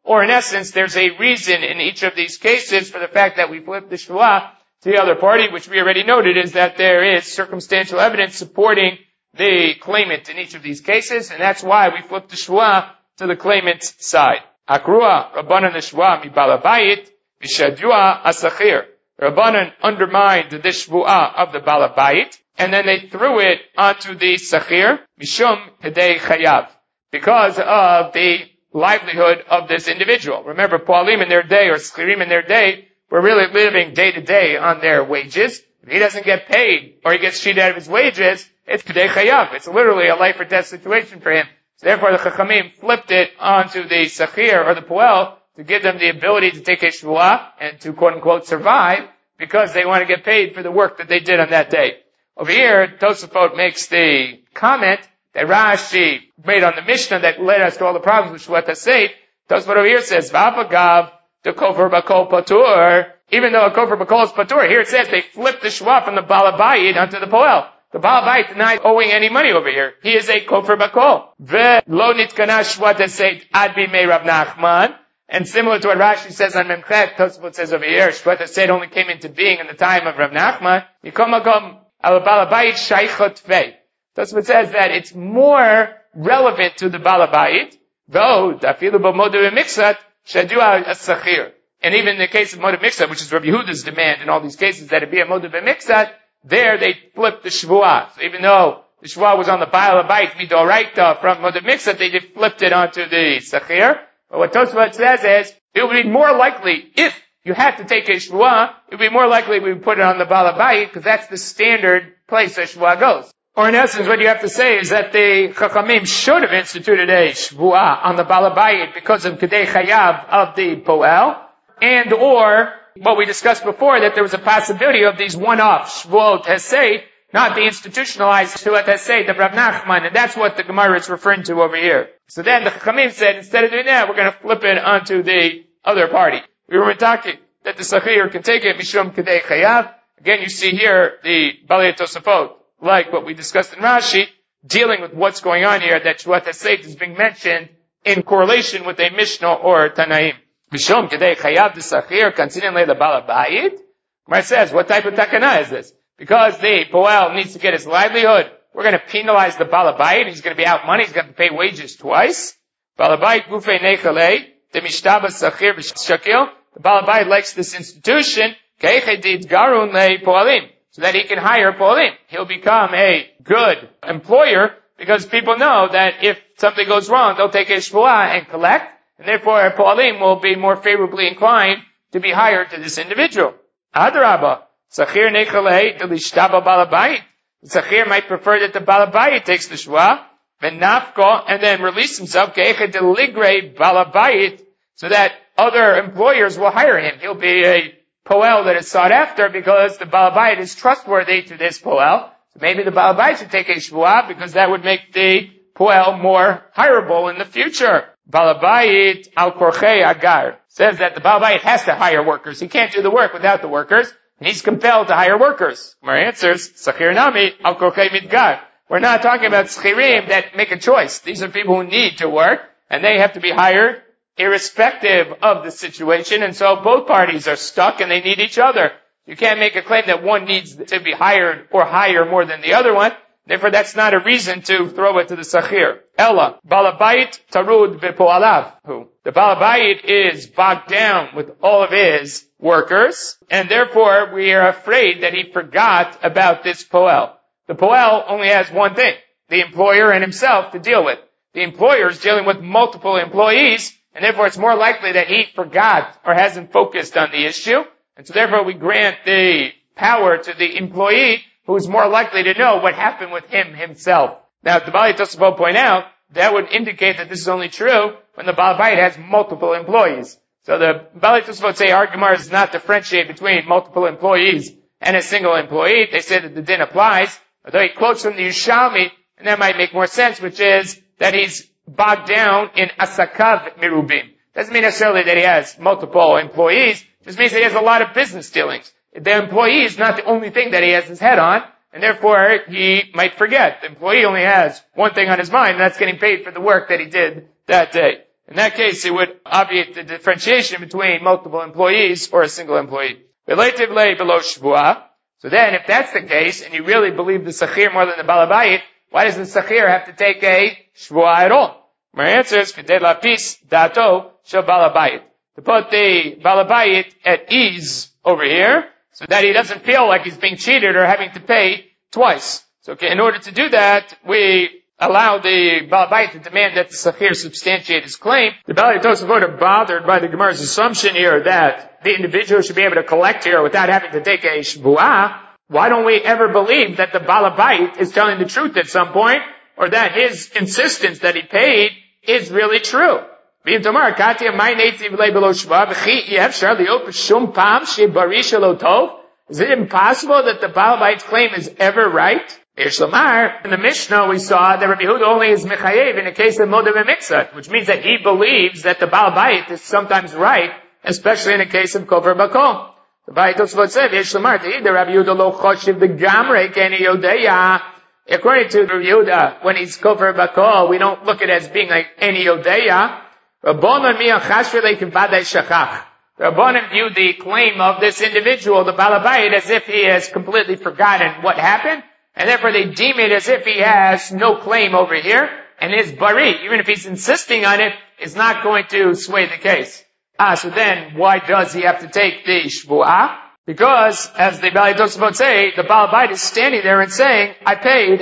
Or in essence, there's a reason in each of these cases for the fact that we flip the shvuah to the other party, which we already noted is that there is circumstantial evidence supporting the claimant in each of these cases, and that's why we flip the shvuah to the claimant's side. Akrua, Rabbanan shvuah mi balabayit, v'shadua asachir. Rabbanan undermined the shvuah of the balabayit, and then they threw it onto the sachir, mishum hedei chayav, because of the livelihood of this individual. Remember, Poalim in their day, or Schirim in their day, were really living day to day on their wages. If he doesn't get paid, or he gets cheated out of his wages, it's Kedei Chayav. It's literally a life or death situation for him. So therefore the Chachamim flipped it onto the Sachir, or the Poel, to give them the ability to take a Shvuah, and to quote unquote survive, because they want to get paid for the work that they did on that day. Over here, Tosafot makes the comment that Rashi made on the Mishnah that led us to all the problems with Shvuat HaSeit. Tosafot over here says, V'apagav the Kofer Bakol Patur, even though a Kofer Bakol is Patur, here it says they flipped the Shvuah from the Balabayit onto the Poel. The Balabayit denies owing any money over here. He is a Kofer Bakol. Ve'lo nitkana Shvuat HaSeit ad bimei Rav Nachman. And similar to what Rashi says on Memchet, Tosafot says over here, Shvuat HaSeit only came into being in the time of Rav Nachman. Mikom makom al Balabayit shaychot vei. Tosafot says that it's more relevant to the Balabayit, though dafilu b'modu b'miksat shadua as-sachir. And even in the case of modu miksat, which is Rabbi Yehuda's demand in all these cases that it be a modu b'miksat, there they flipped the shvuah. So even though the shvuah was on the Balabayit midoraita from modu miksat, they just flipped it onto the sachir. But what Tosfot says is, it would be more likely, if you had to take a shvuah, it would be more likely we would put it on the Balabayit, because that's the standard place a shvuah goes. Or in essence, what you have to say is that the Chachamim should have instituted a shvuah on the Balabayit because of Kedei Chayav of the Poel, and or what we discussed before, that there was a possibility of these one-off Shvuot Hesed, not the institutionalized Shvuot Hesed of Rav Nachman, and that's what the Gemara is referring to over here. So then the Chachamim said, instead of doing that, we're going to flip it onto the other party. We were talking that the Sachir can take it, Mishum Kedei Chayav. Again, you see here the Balei Tosafot, like what we discussed in Rashi, dealing with what's going on here, that Shvuat HaSeit is being mentioned in correlation with a Mishnah or Tanaim. Mishum Kedei Chayav the Sachir Kansinim Le Balabayit. Gemara says, what type of takana is this? Because the Poel needs to get his livelihood, we're going to penalize the Balabayit. He's going to be out money. He's going to pay wages twice. Balabayit Gufei Nechalei the Mishtaba Sachir B'Shakil. The Balabayit likes this institution. Keichedid Garun Le Poalim. So that he can hire Poalim. He'll become a good employer because people know that if something goes wrong, they'll take a shvuah and collect, and therefore Poalim will be more favorably inclined to be hired to this individual. Adrabah, Sachir Nechalei Delishtaba Balabayit. The Sachir might prefer that the Balabayit takes the shvuah, Venafko, and then release himself, Keiched Deligre Balabayit, so that other employers will hire him. He'll be a Poel that is sought after because the Balabayit is trustworthy to this Poel. So maybe the Balabayit should take a shvuah because that would make the Poel more hireable in the future. Balabayit al korchei agar says that the Balabayit has to hire workers. He can't do the work without the workers, and he's compelled to hire workers. My answers, Sachir nami al korchei midgar. We're not talking about schirim that make a choice. These are people who need to work, and they have to be hired irrespective of the situation, and so both parties are stuck and they need each other. You can't make a claim that one needs to be hired or hire more than the other one. Therefore, that's not a reason to throw it to the Sachir. Ella, Balabayit Tarud Bepoalav. The Balabayit is bogged down with all of his workers, and therefore we are afraid that he forgot about this Poel. The Poel only has one thing, the employer and himself to deal with. The employer is dealing with multiple employees, and therefore it's more likely that he forgot or hasn't focused on the issue. And so therefore we grant the power to the employee who is more likely to know what happened with him himself. Now, the Balei Tosafot point out, that would indicate that this is only true when the Balabayit has multiple employees. So the Balei Tosafot say our Gemara does not differentiate between multiple employees and a single employee. They say that the din applies, although he quotes from the Yerushalmi, and that might make more sense, which is that he's bogged down in asakav mirubim. Doesn't mean necessarily that he has multiple employees, just means that he has a lot of business dealings. The employee is not the only thing that he has his head on, and therefore he might forget. The employee only has one thing on his mind, and that's getting paid for the work that he did that day. In that case, it would obviate the differentiation between multiple employees or a single employee. Relative lay below shvuah. So then, if that's the case, and you really believe the sachir more than the balabayit, why does the sachir have to take a shvuah at all? My answer is, k'dei lapis dato shel balabayit. To put the balabayit at ease over here, so that he doesn't feel like he's being cheated or having to pay twice. So in order to do that, we allow the balabayit to demand that the sachir substantiate his claim. The Balei Tosafot are bothered by the Gemara's assumption here that the individual should be able to collect here without having to take a shvuah. Why don't we ever believe that the balabayit is telling the truth at some point, or that his insistence that he paid is really true? Is it impossible that the balabayit's claim is ever right? In the Mishnah we saw that Rabbi Yehuda only is mechayev in a case of modav v'miktzat, which means that he believes that the balabayit is sometimes right, especially in a case of kofar bakol. The Balei Tosafot said, Rabbi Yehuda lo choshev the gamrei k'eni yodeya. According to Rabbi Yehuda, when he's kofar bakol, we don't look at it as being like any yodeya. Rabbanan view the claim of this individual, the balabayit, as if he has completely forgotten what happened, and therefore they deem it as if he has no claim over here, and his bari, even if he's insisting on it, is not going to sway the case. So then, why does he have to take the shvuah? Because, as the Balei Tosafot say, the balabayit is standing there and saying, I paid.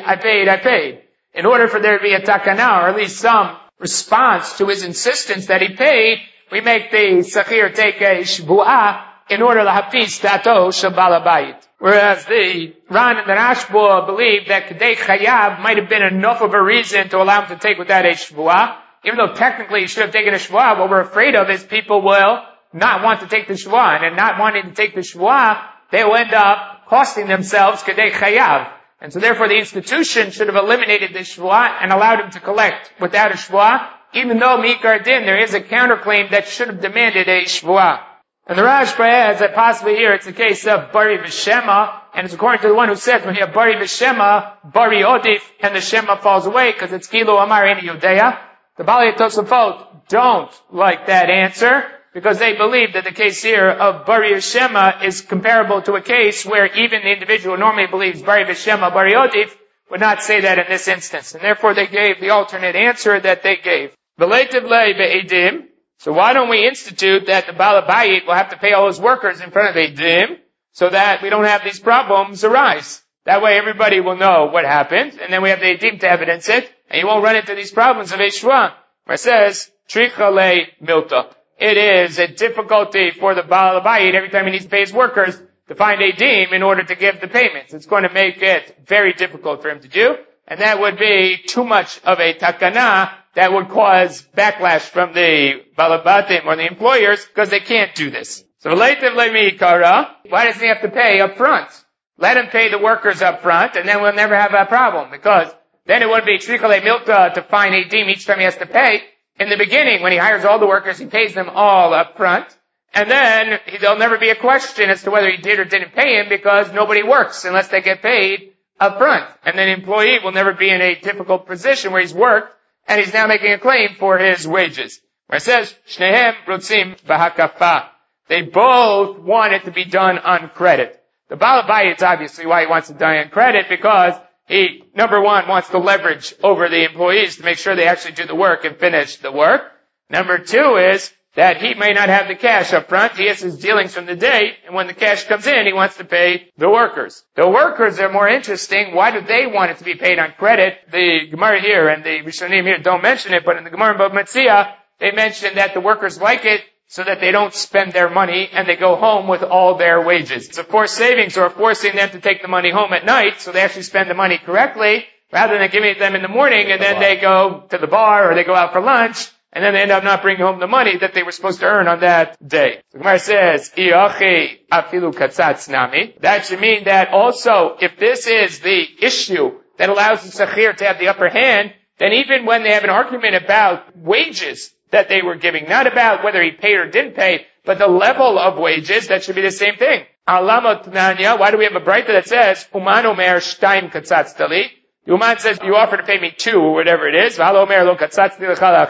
In order for there to be a takana, or at least some response to his insistence that he paid, we make the sachir take a shvuah in order to hafis dato shel balabayit. Whereas the Ran and the Rashba believe that Kedei Chayav might have been enough of a reason to allow him to take without a shvuah, even though technically he should have taken a shvuah. What we're afraid of is people will not want to take the shvuah, and in not wanting to take the shvuah, they will end up costing themselves Kedei Chayav. And so therefore the institution should have eliminated the shvuah and allowed him to collect without a shvuah, even though Mikar Din, there is a counterclaim that should have demanded a shvuah. And the Rashba adds that possibly here it's a case of Bari V'Shema, and it's according to the one who says when you have Bari V'Shema, Bari Odif, and the Shema falls away because it's Kilo Amar Eni Yodeya. The Balei Tosafot don't like that answer, because they believe that the case here of Bari V'Shema is comparable to a case where even the individual who normally believes Bari V'Shema, Bari Odif, would not say that in this instance. And therefore they gave the alternate answer that they gave. V'leitiv lei be'edim. So why don't we institute that the balabayit will have to pay all his workers in front of edim, so that we don't have these problems arise? That way everybody will know what happened, and then we have the edim to evidence it, and you won't run into these problems of Eshua. Where it says, tricha le milta. It is a difficulty for the balabayit every time he needs to pay his workers to find edim in order to give the payments. It's going to make it very difficult for him to do, and that would be too much of a takana that would cause backlash from the balabatim or the employers, because they can't do this. So leitiv le'mi kara, why does he have to pay up front? Let him pay the workers up front, and then we'll never have a problem, because then it wouldn't be tricha le'milta to find edim each time he has to pay. In the beginning, when he hires all the workers, he pays them all up front, and then there'll never be a question as to whether he did or didn't pay him, because nobody works unless they get paid up front. And then the employee will never be in a difficult position where he's worked, and he's now making a claim for his wages. Where it says, Shnehem rotzim b'hakafa. They both want it to be done on credit. The balabayit is obviously why he wants it done on credit, because he, number one, wants to leverage over the employees to make sure they actually do the work and finish the work. Number two is that he may not have the cash up front. He has his dealings from the day, and when the cash comes in, he wants to pay the workers. The workers are more interesting. Why do they want it to be paid on credit? The Gemara here and the Rishonim here don't mention it, but in the Gemara in Bava Metzia, they mention that the workers like it so that they don't spend their money and they go home with all their wages. It's a forced savings, or forcing them to take the money home at night so they actually spend the money correctly, rather than giving it to them in the morning and then they go to the bar or they go out for lunch, and then they end up not bringing home the money that they were supposed to earn on that day. The Gemara says, "Iachi afilu katzatz nami." That should mean that also, if this is the issue that allows the sachir to have the upper hand, then even when they have an argument about wages that they were giving, not about whether he paid or didn't pay, but the level of wages, that should be the same thing. Alama Tnanya, why do we have a braita that says, Uman omer shtaim katzatz tali? The Uman says, you offer to pay me 2, or whatever it is. V'alo omer lo katzatz li l'chal achat.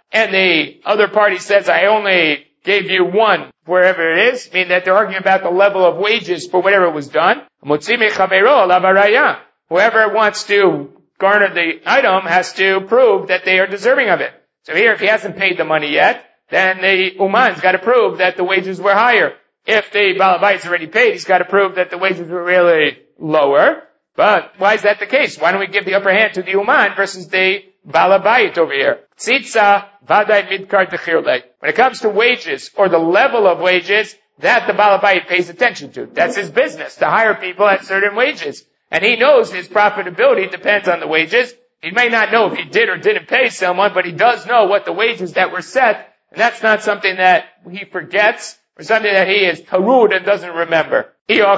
and the other party says, I only gave you one, wherever it is, meaning that they're arguing about the level of wages for whatever was done. Whoever wants to garner the item has to prove that they are deserving of it. So here, if he hasn't paid the money yet, then the Uman's got to prove that the wages were higher. If the Balabait's already paid, he's got to prove that the wages were really lower. But why is that the case? Why don't we give the upper hand to the Uman versus the Balabait over here? Tzitza vadai midkar techirle. When it comes to wages or the level of wages, that the Balabait pays attention to. That's his business, to hire people at certain wages. And he knows his profitability depends on the wages. He may not know if he did or didn't pay someone, but he does know what the wages that were set, and that's not something that he forgets, or something that he is tarud and doesn't remember.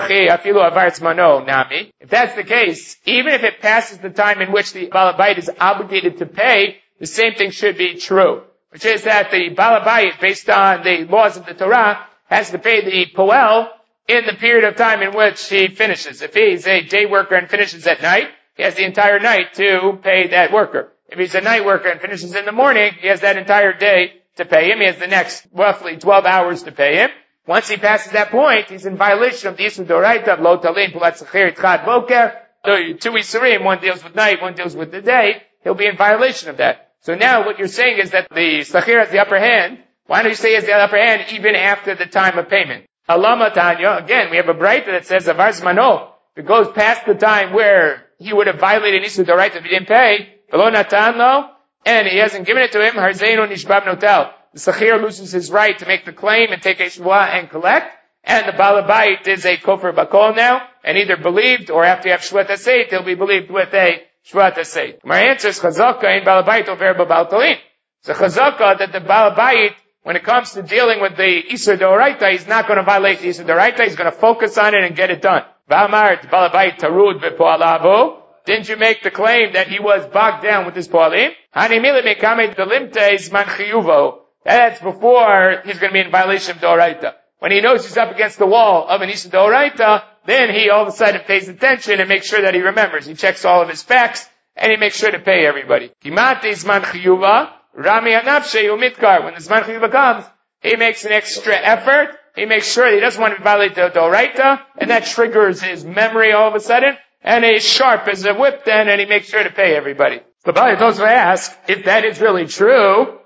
If that's the case, even if it passes the time in which the Balabait is obligated to pay, the same thing should be true. Which is that the Balabait, based on the laws of the Torah, has to pay the Poel in the period of time in which he finishes. If he's a day worker and finishes at night, he has the entire night to pay that worker. If he's a night worker and finishes in the morning, he has that entire day to pay him. He has the next roughly 12 hours to pay him. Once he passes that point, he's in violation of the Isur Doraita of Lo Talim Pulat Sachir Itchad Boker. The two Isurim, one deals with night, one deals with the day. He'll be in violation of that. So now what you're saying is that the Sachir has the upper hand. Why don't you say he has the upper hand even after the time of payment? Alama Tanya, again, we have a Braita that says Avar Zmano. If it goes past the time where he would have violated Isur Doraita if he didn't pay, V'lo Natan Lo, and he hasn't given it to him, Harzeinu Nishbab Notel. The Sachir loses his right to make the claim and take a Shvuah and collect, and the Balabait is a Kofar Bakol now, and either believed, or after you have Shvuat Aseit, he'll be believed with a Shvuat Aseit. My answer is Chazaka in Balabait over Babal Talin. So Chazaka that the Balabait, when it comes to dealing with the Isur Doraita, he's not going to violate the Isur Doraita, he's going to focus on it and get it done. V'amar Balabait Tarud B'Po'alavo. Didn't you make the claim that he was bogged down with his Po'alim? Hanimile Mekame Delimte Zman Chiyuvo. That's before he's going to be in violation of Doraita. When he knows he's up against the wall of an Isur Doraita, then he all of a sudden pays attention and makes sure that he remembers. He checks all of his facts, and he makes sure to pay everybody. Kimate Zman Chiyuva. Rami Anapshe Umitkar. When the Zman Chiyuva comes, he makes an extra effort. He makes sure that he doesn't want to violate the Doraita, and that triggers his memory all of a sudden, and he's sharp as a whip then, and he makes sure to pay everybody. The Bali also asks, if that is really true,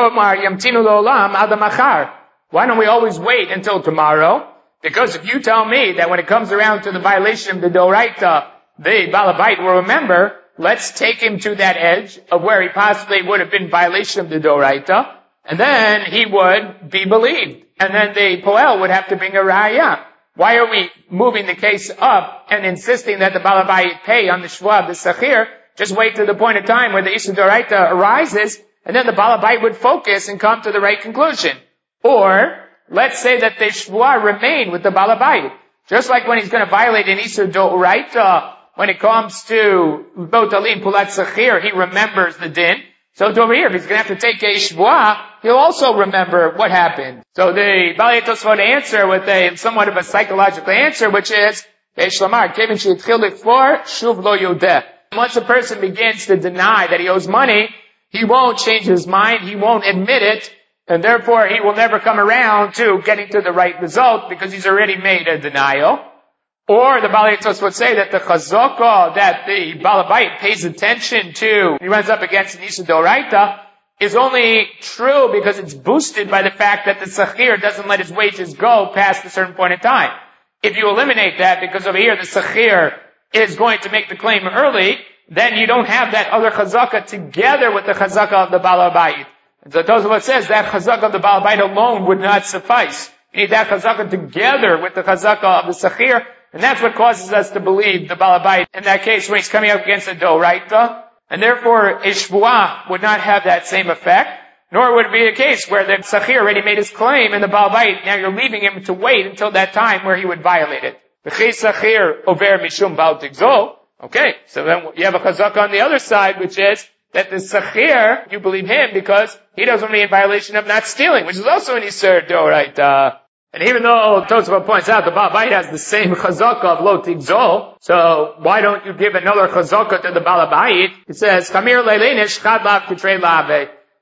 why don't we always wait until tomorrow? Because if you tell me that when it comes around to the violation of the Doraita, the Balabait will remember, let's take him to that edge of where he possibly would have been in violation of the Doraita, and then he would be believed. And then the Poel would have to bring a Raya. Why are we moving the case up and insisting that the Balabait pay on the Shvuah, the Sachir? Just wait to the point of time where the Isur Doraita arises, and then the Balabait would focus and come to the right conclusion. Or, let's say that the Shvuah remain with the Balabait. Just like when he's going to violate an Isur Doraita, when it comes to Botalim Pulat Sachir, he remembers the din. So over here, if he's going to have to take a Shvuah, he'll also remember what happened. So the Bali Tosfot answer with a somewhat of a psychological answer, which is, once a person begins to deny that he owes money, he won't change his mind, he won't admit it, and therefore he will never come around to getting to the right result because he's already made a denial. Or the Bali Tosfot would say that the chazaka that the Balabait pays attention to, he runs up against an Isur Doraita, is only true because it's boosted by the fact that the Sachir doesn't let his wages go past a certain point in time. If you eliminate that, because over here the Sachir is going to make the claim early, then you don't have that other chazaka together with the chazaka of the Balabait. And so Tosfot says that chazaka of the Balabait alone would not suffice. You need that chazaka together with the chazaka of the Sachir, and that's what causes us to believe the Balabait in that case when he's coming up against a Doraita, and therefore a Shvuah would not have that same effect, nor would it be a case where the Sachir already made his claim and the Balabait, now you're leaving him to wait until that time where he would violate it. Sachir over mishum bal tigzol. Okay, so then you have a chazaka on the other side, which is that the Sachir, you believe him because he doesn't be in violation of not stealing, which is also an Isur Doraita. And even though Tosfot points out the Balabait has the same chazaka of lo tigzol, so why don't you give another chazaka to the Balabait? It says, Kamir leilenish chad lav kitrei lave.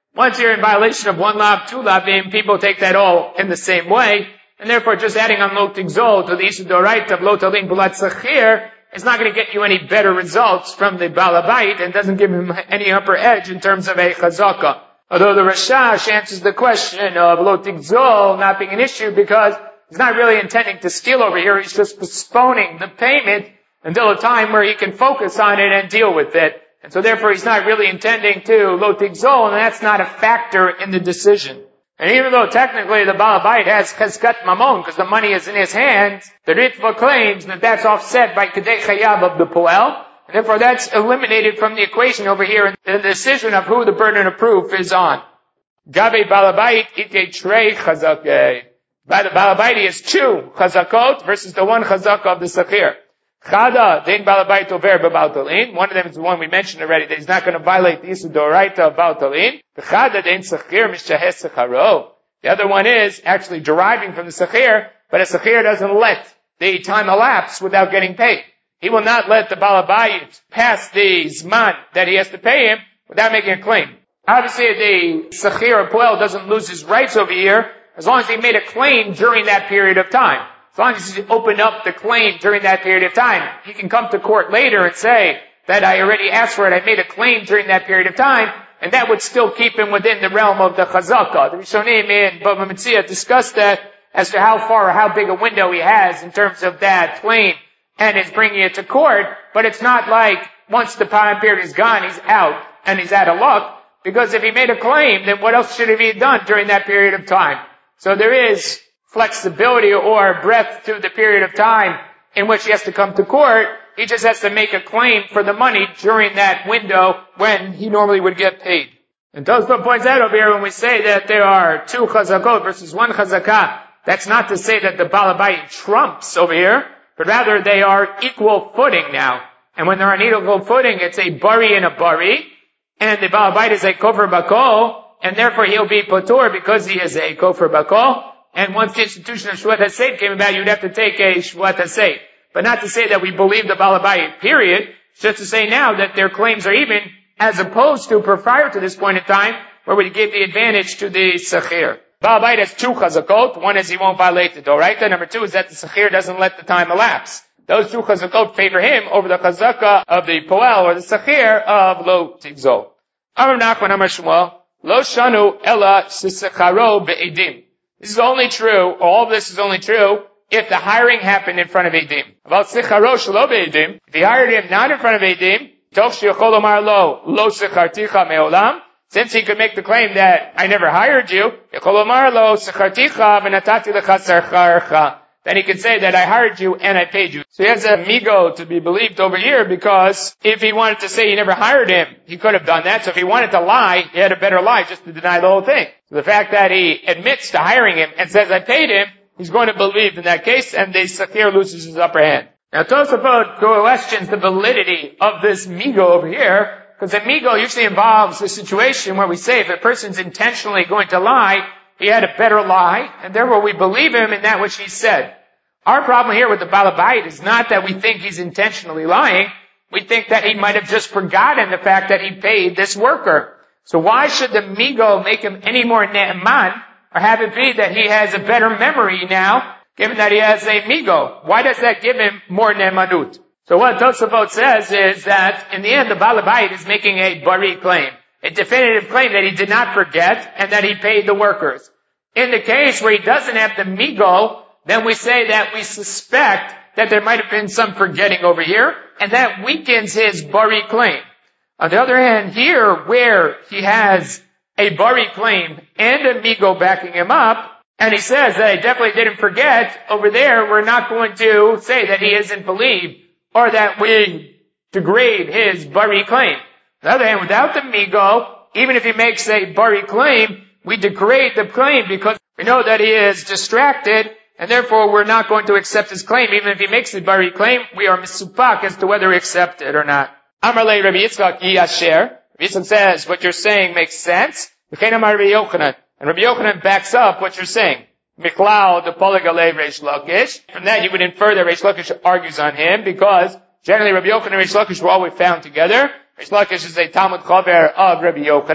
Once you're in violation of one lav, two lavim, people take that all in the same way, and therefore just adding on lo tigzol to the issue d'oraita of lo talin bulat sachir is not going to get you any better results from the balabait and doesn't give him any upper edge in terms of a chazaka. Although the Rashash answers the question of lo tigzol not being an issue because he's not really intending to steal over here, he's just postponing the payment until a time where he can focus on it and deal with it. And so therefore he's not really intending to lo tigzol, and that's not a factor in the decision. And even though technically the balabait has cheskat mamon, because the money is in his hands, the Ritva claims that that's offset by kedei chayav of the poel, and therefore that's eliminated from the equation over here in the decision of who the burden of proof is on. Gabe balabait ite trei chazakeh. By the balabait he has two chazakot versus the one chazakah of the sachir. Chada, dein balabait over b'baltalin. One of them is the one we mentioned already, that he's not going to violate the issue d'oraita of baltalin. Chada, dein sachir mishahes secharo. The other one is actually deriving from the sachir, but a sachir doesn't let the time elapse without getting paid. He will not let the balabait pass the zman that he has to pay him without making a claim. Obviously, the sachir or poel doesn't lose his rights over here as long as he made a claim during that period of time. As long as he opened up the claim during that period of time, he can come to court later and say that I already asked for it, I made a claim during that period of time, and that would still keep him within the realm of the chazakah. The Rishonim in Bava Metzia discussed that as to how far or how big a window he has in terms of that claim and is bringing it to court, but it's not like once the time period is gone, he's out and he's out of luck, because if he made a claim, then what else should he have done during that period of time? So there is flexibility or breadth to the period of time in which he has to come to court. He just has to make a claim for the money during that window when he normally would get paid. And Tosfot points out over here when we say that there are two chazakot versus one chazakah, that's not to say that the balabait trumps over here, but rather they are equal footing now. And when they're on equal footing, it's a bari and a bari, and the balabait is a kofar bakol, and therefore he'll be patur because he is a kofar bakol. And once the institution of Shvuat HaSeit came about, you'd have to take a Shvuat HaSeit. But not to say that we believe the balabait, period. It's just to say now that their claims are even, as opposed to prior to this point in time, where we give the advantage to the sachir. Balabait has two chazakot. One is he won't violate the doraita. Number two is that the sachir doesn't let the time elapse. Those two chazakot favor him over the chazaka of the poel or the sachir of lo tigzol. Amar Nachman Amar Shmuel, lo shanu ela sisacharo be'edim. This is only true, all of this is only true, if the hiring happened in front of Eidim. About Sicharo Shelo Be'edim, if he hired him not in front of Eidim, Tov Sheyachol Omar Lo Sicharticha Me'olam, since he could make the claim that I never hired you, Yachol Omar Lo Sicharticha V'natati Lecha Sarcharcha, then he could say that I hired you and I paid you. So he has a migo to be believed over here, because if he wanted to say he never hired him, he could have done that. So if he wanted to lie, he had a better lie just to deny the whole thing. So the fact that he admits to hiring him and says I paid him, he's going to believe in that case, and the sachir loses his upper hand. Now Tosafot questions the validity of this migo over here, because a migo usually involves a situation where we say if a person's intentionally going to lie, he had a better lie, and therefore we believe him in that which he said. Our problem here with the balabait is not that we think he's intentionally lying. We think that he might have just forgotten the fact that he paid this worker. So why should the migo make him any more ne'eman, or have it be that he has a better memory now, given that he has a migo? Why does that give him more ne'emanut? So what Tosafot says is that in the end the balabait is making a bari claim, a definitive claim that he did not forget and that he paid the workers. In the case where he doesn't have the migo, then we say that we suspect that there might have been some forgetting over here, and that weakens his bari claim. On the other hand, here, where he has a bari claim and a migo backing him up, and he says that I definitely didn't forget, over there we're not going to say that he isn't believed, or that we degrade his bari claim. On the other hand, without the migo, even if he makes a bari claim, we degrade the claim because we know that he is distracted, and therefore we're not going to accept his claim. Even if he makes the bari claim, we are misupak as to whether we accept it or not. Amar le Rabbi Yitzchak yasher. Rabbi Yitzchak says what you're saying makes sense. V'chein amar Rabbi Yochanan. And Rabbi Yochanan backs up what you're saying. Miklau de poligale Reish Lakish. From that you would infer that Reish Lakish argues on him, because generally Rabbi Yochanan and Reish Lakish were always found together. Reish Lakish is a Talmud Chaver of Rabbi Yochanan.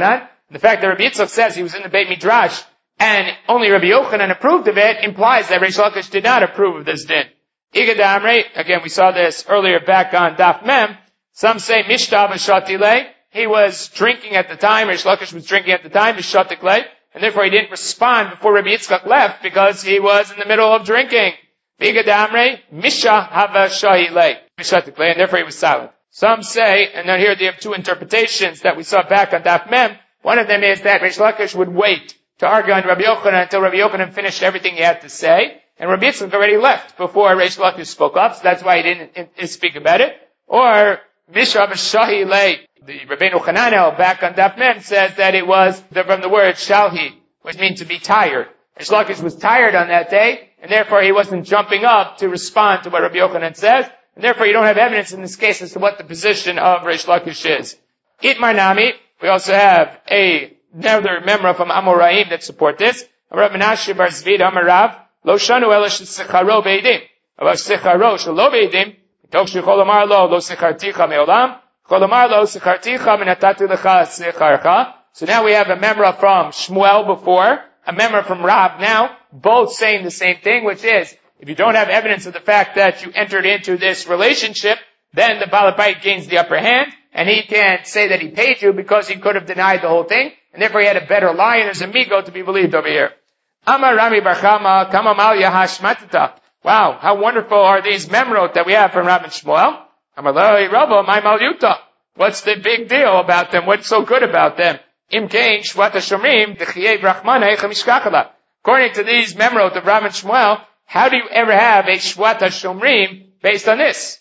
The fact that Rabbi Yitzchak says he was in the Beit Midrash and only Rabbi Yochanan approved of it implies that Reish Lakish did not approve of this din. Igad Amrei, again we saw this earlier back on Daf Mem, some say Mishtav Shatile, he was drinking at the time, Reish Lakish was drinking at the time, Mishatikle, and therefore he didn't respond before Rabbi Yitzchak left because he was in the middle of drinking. Igad Amrei, Misha Hava Shahile, Mishatikle, and therefore he was silent. Some say, and now here they have two interpretations that we saw back on Daf Mem. One of them is that Reish Lakish would wait to argue on Rabbi Yochanan until Rabbi Yochanan finished everything he had to say, and Rabbi Yitzchak already left before Reish Lakish spoke up, so that's why he didn't speak about it. Or Mishav Shahi Lei, the Rabbeinu Hananel back on Daf Mem says that it was from the word Shalhi, which means to be tired. Reish Lakish was tired on that day, and therefore he wasn't jumping up to respond to what Rabbi Yochanan says, and therefore you don't have evidence in this case as to what the position of Reish Lakish is. Itmar Nami, we also have another memra from Amoraim that support this. Rav Menashe bar Zvid Amarav, Lo shanu ela shesicharo beidim. About sicharo shelo beidim, tok shechol amar lo secharticha meolam, chol amar lo secharticha menatati lecha secharcha. So now we have a memra from Shmuel before, a memra from Rav now, both saying the same thing, which is, if you don't have evidence of the fact that you entered into this relationship, then the Baal Bayit gains the upper hand, and he can't say that he paid you because he could have denied the whole thing, and therefore he had a better lie, and there's a migo to be believed over here. Amar Rami bar Chama, kama mal yahash matata. Wow, how wonderful are these memrot that we have from Rav and Shmuel. Amar Loi Rabo, my mal yuta. What's the big deal about them? What's so good about them? Im kein shvata shomrim, d'chiyei brachmana echa mishkachala. According to these memrot of Rav and Shmuel, how do you ever have a shvata shomrim based on this?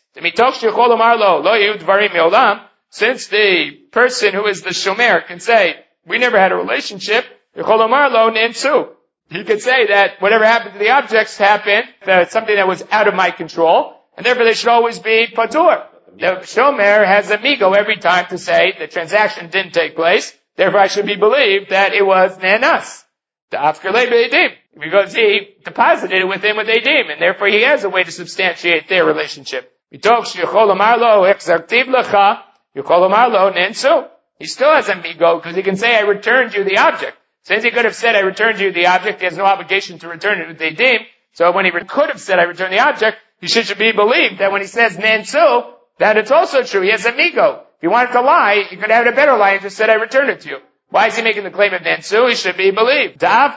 Since the person who is the shomer can say, we never had a relationship, he could say that whatever happened to the objects happened, that something that was out of my control, and therefore they should always be patur. The shomer has a migo every time to say the transaction didn't take place, therefore I should be believed that it was ne'enas. Because he deposited it with him with Eidim, and therefore he has a way to substantiate their relationship. He still has a migo, because he can say, I returned you the object. Since he could have said, I returned you the object, he has no obligation to return it with Eidim. So when he could have said, I returned the object, he should be believed that when he says Nansu, that it's also true. He has a migo. If he wanted to lie, he could have had a better lie and just said, I returned it to you. Why is he making the claim of Nansu? He should be believed. That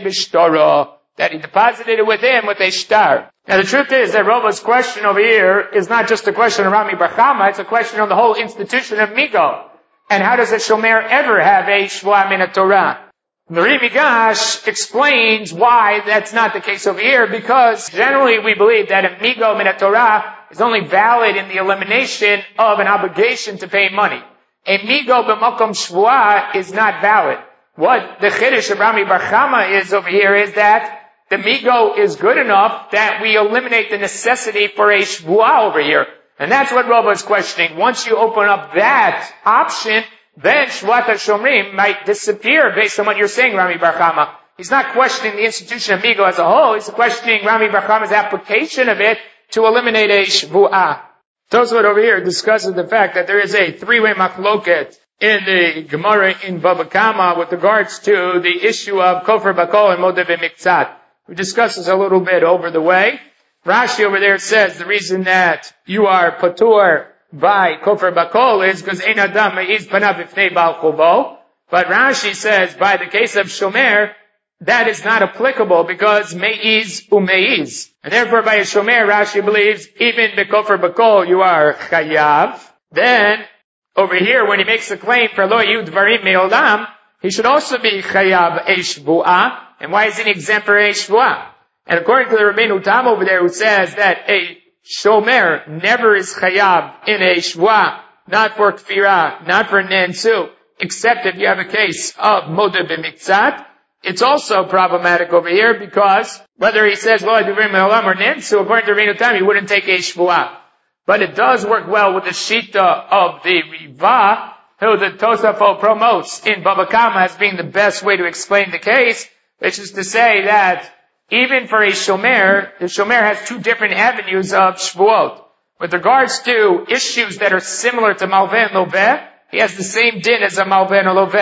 he deposited it with him with a shtar. Now the truth is that Rova's question over here is not just a question of Rami bar Chama, it's a question of the whole institution of migo. And how does a shomer ever have a shvua min Torah? The Ri Migash explains why that's not the case over here, because generally we believe that a migo min Torah is only valid in the elimination of an obligation to pay money. A migo b'makom shvua is not valid. What the chiddush of Rami bar Chama is over here is that the migo is good enough that we eliminate the necessity for a shvua over here. And that's what Rava is questioning. Once you open up that option, then shvuat shomrim might disappear based on what you're saying, Rami bar Chama. He's not questioning the institution of migo as a whole, he's questioning Rami bar Chama's application of it to eliminate a shvua. Tosfot over here discusses the fact that there is a three-way machloket in the Gemara in Baba Kama with regards to the issue of kofar bakol and modeh b'miktzat. We discussed this a little bit over the way. Rashi over there says the reason that you are patur by kofar bakol is because ein adam meiz panav b'fnei bal chobo. But Rashi says by the case of shomer, that is not applicable because meiz umeiz. And therefore by a shomer, Rashi believes even b'kofar bakol you are chayav. Then over here when he makes a claim for lo yud dvarim me'olam, he should also be chayav a shvuah. And why isn't he exempt for a shvuah? And according to the Rabbeinu Tam over there who says that a shomer never is chayav in a shvuah, not for kfirah, not for nensu, except if you have a case of modeh b'miktzat, it's also problematic over here because whether he says lo aduvrim me'olam or nensu, according to Rabbeinu Tam, he wouldn't take a shvuah. But it does work well with the shita of the Riva, who the Tosafot promotes in Baba Kama as being the best way to explain the case, which is to say that even for a shomer, the shomer has two different avenues of shvuot. With regards to issues that are similar to malveh and loveh, he has the same din as a malveh and a loveh.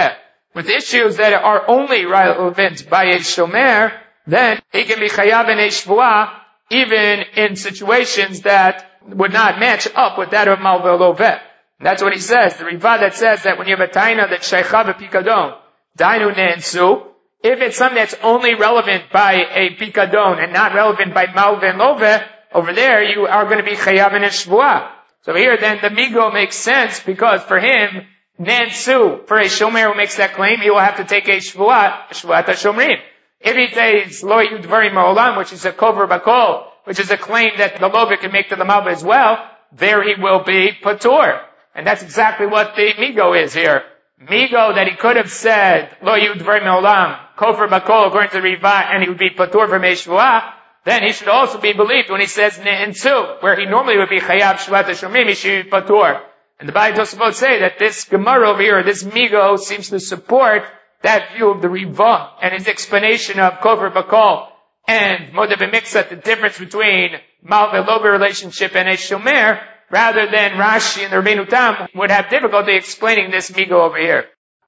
with issues that are only relevant by a shomer, then he can be chayav in a shvuah, even in situations that would not match up with that of malveh loveh. That's what he says. The Riva that says that when you have a taina that sheicha v'pikadon, dainu ne'ensu, if it's something that's only relevant by a pikadon and not relevant by malveh and loveh, over there you are going to be chayav in a shvuah. So here then the migo makes sense because for him, ne'ensu, for a shomer who makes that claim, he will have to take a shvuah hashomrim. If he says lo yudvarim ma'olam, which is a kover bakol, which is a claim that the loveh can make to the malveh as well, there he will be patur. And that's exactly what the migo is here. Migo that he could have said, lo yudvarim ma'olam, kover bakol, according to the Riva, and he would be patur from a shvuah, then he should also be believed when he says ne'ensu, where he normally would be chayav shvuat hashomrim, he should be patur. And the Ba'ai Tosafot say that this Gemara over here, this migo, seems to support that view of the Riva and his explanation of kover bakol and modev mixat, the difference between malveh loveh relationship and a shomer, rather than Rashi and the Rabbeinu Tam would have difficulty explaining this migo over here.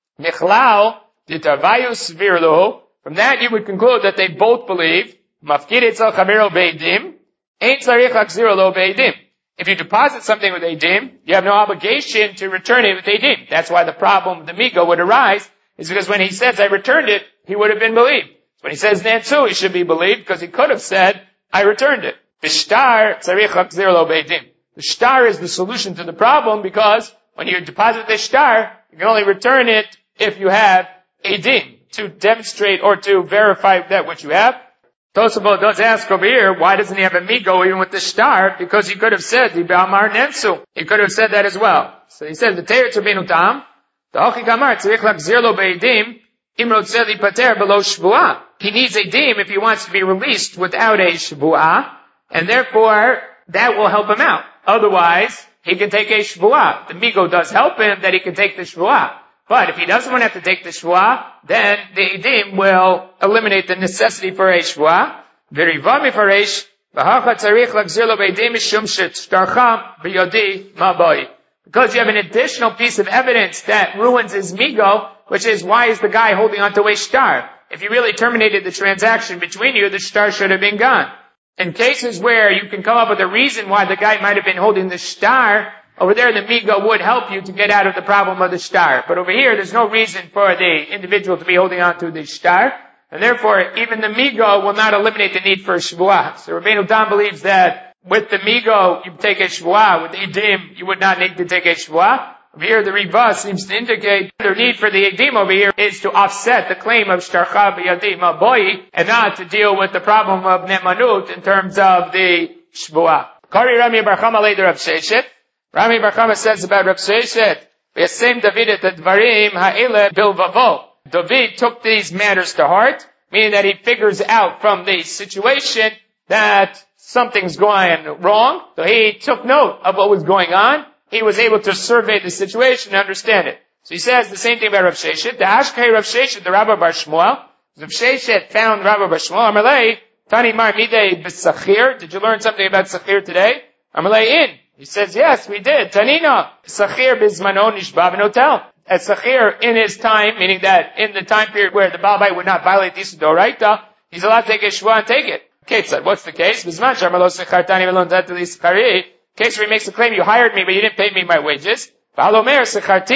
Nichlal ditarvayu svirlo. From that you would conclude that they both believe mafkid etzal chavero beidim ein tzarich lachziro lo beidim. If you deposit something with eidim, you have no obligation to return it with eidim. That's why the problem with the migo would arise, is because when he says I returned it, he would have been believed. When he says ne'ensu, he should be believed because he could have said I returned it. B'shtar tzarich lachziro lo beidim. The shtar is the solution to the problem because when you deposit the shtar, you can only return it if you have eidim to demonstrate or to verify that which you have. Tosafot does ask over here, why doesn't he have a migo even with the shtar? Because he could have said, Amar Nensu. He could have said that as well. So he said, the Teretz Rabbeinu Tam, the Hochi Gamar, tzarich lachzir lo beidim, im rotzeh lipater below shvuah. He needs a dim if he wants to be released without a shvuah, and therefore, that will help him out. Otherwise, he can take a shvuah. The migo does help him that he can take the shvuah. But if he doesn't want to have to take the shvuah, then the edim will eliminate the necessity for a shvuah. V'riva mifaresh, v'hacha tzarich lachzir lo beidim mishum shtarcham b'yodi ma'boi. Because you have an additional piece of evidence that ruins his migo, which is why is the guy holding on to a shtar? If you really terminated the transaction between you, the shtar should have been gone. In cases where you can come up with a reason why the guy might have been holding the shtar, over there the migo would help you to get out of the problem of the shtar. But over here there's no reason for the individual to be holding on to the shtar, and therefore even the migo will not eliminate the need for a shvuah. So Rabbeinu Tam believes that with the migo you take a shvuah, with the edim you would not need to take a shvuah. Over here the Riva seems to indicate the need for the edim over here is to offset the claim of shtarcha b'yadim aboi and not to deal with the problem of nemanut in terms of the shvuah. Kari Rami Bar Chama later Rav Sheshet. Rami Bar Chama says about Rav Sheshet, V'yasem David et advarim ha'ele bilvavo. David took these matters to heart, meaning that he figures out from the situation that something's going wrong. So he took note of what was going on. He was able to survey the situation and understand it. So he says the same thing about Rav Sheshet. The Ashkei Rav Sheshet, the Rabbi Bar Shmuel. Rav Sheshet found Rabbi Bar Shmuel. Amalei, Tani Mar Midei B'Sachir. Did you learn something about Sachir today? Amalei in. He says, yes, we did. Tanina. Sachir Bizmano Nishba V'Notel. As Sachir in his time, meaning that in the time period where the Baal Bayit would not violate Issa Doraita, he's allowed to take a shvuah and take it. Okay, so what's the case? Bizman Sharmalo Sechartani V'Lon Datali Sechari. Case where he makes a claim, you hired me, but you didn't pay me my wages. Yes,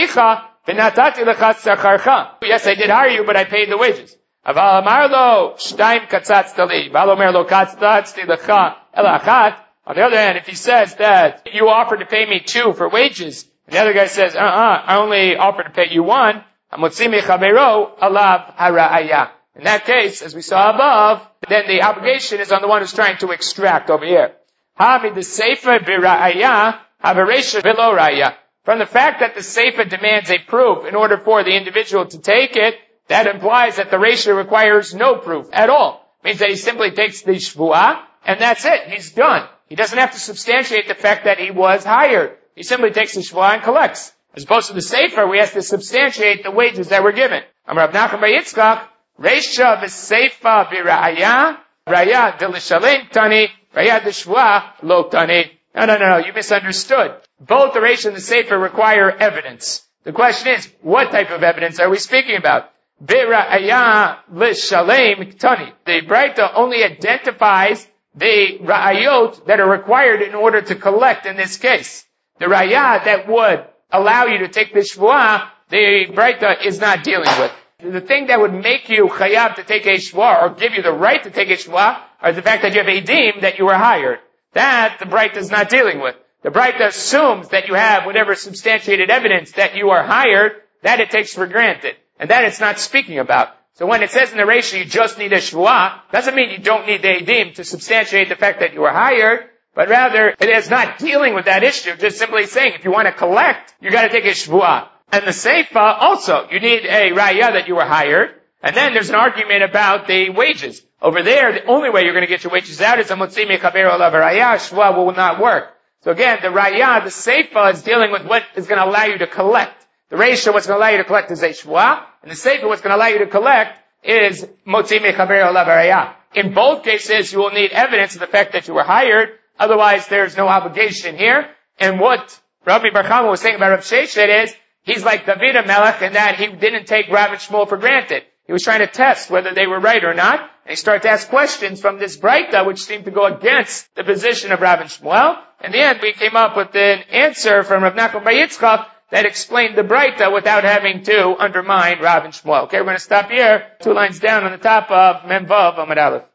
I did hire you, but I paid the wages. On the other hand, if he says that you offered to pay me 2 for wages, and the other guy says, I only offered to pay you 1, in that case, as we saw above, then the obligation is on the one who's trying to extract over here. From the fact that the Seifa demands a proof in order for the individual to take it, that implies that the Reisha requires no proof at all. It means that he simply takes the Shvuah, and that's it. He's done. He doesn't have to substantiate the fact that he was hired. He simply takes the Shvuah and collects. As opposed to the Seifa, we have to substantiate the wages that were given. Rav Nachman bar Yitzchak, Reisha v'Seifa b'Ra'aya, Ra'aya d'Lishalem Tani, Ra'aya d'Shvuah lo Tani. No, you misunderstood. Both the Reisha and the Seifa require evidence. The question is, what type of evidence are we speaking about? Bira'aya l'shalem ktani. The Braita only identifies the ra'ayot that are required in order to collect in this case. The ra'ayah that would allow you to take the shvuah, the Braita is not dealing with. The thing that would make you chayav to take a shvuah or give you the right to take a shvuah are the fact that you have edim that you were hired. That the Braita is not dealing with. The Braita assumes that you have whatever substantiated evidence that you are hired, that it takes for granted. And that it's not speaking about. So when it says in the ratio you just need a shvuah, doesn't mean you don't need the edim to substantiate the fact that you were hired, but rather it is not dealing with that issue, just simply saying if you want to collect, you got to take a shvuah. And the seifa also, you need a raya that you were hired, and then there's an argument about the wages. Over there, the only way you're going to get your wages out is a motzi mechaber olav raya, shvuah will not work. So again, the raya, the seifa is dealing with what is going to allow you to collect. The ratio, what's going to allow you to collect is a shvuah, and the seifa, what's going to allow you to collect is motzi mechaber olav raya. In both cases, you will need evidence of the fact that you were hired, otherwise there's no obligation here. And what Rabbi Bar Chama was saying about Rav Sheshet is, he's like David HaMelech in that he didn't take Rav and Shmuel for granted. He was trying to test whether they were right or not, and he started to ask questions from this Braita, which seemed to go against the position of Rav and Shmuel. In the end, we came up with an answer from Rav Nachman Bar Yitzchak that explained the Braita without having to undermine Rav and Shmuel. Okay, we're going to stop here. 2 lines down on the top of Mem Vav Amud Aleph.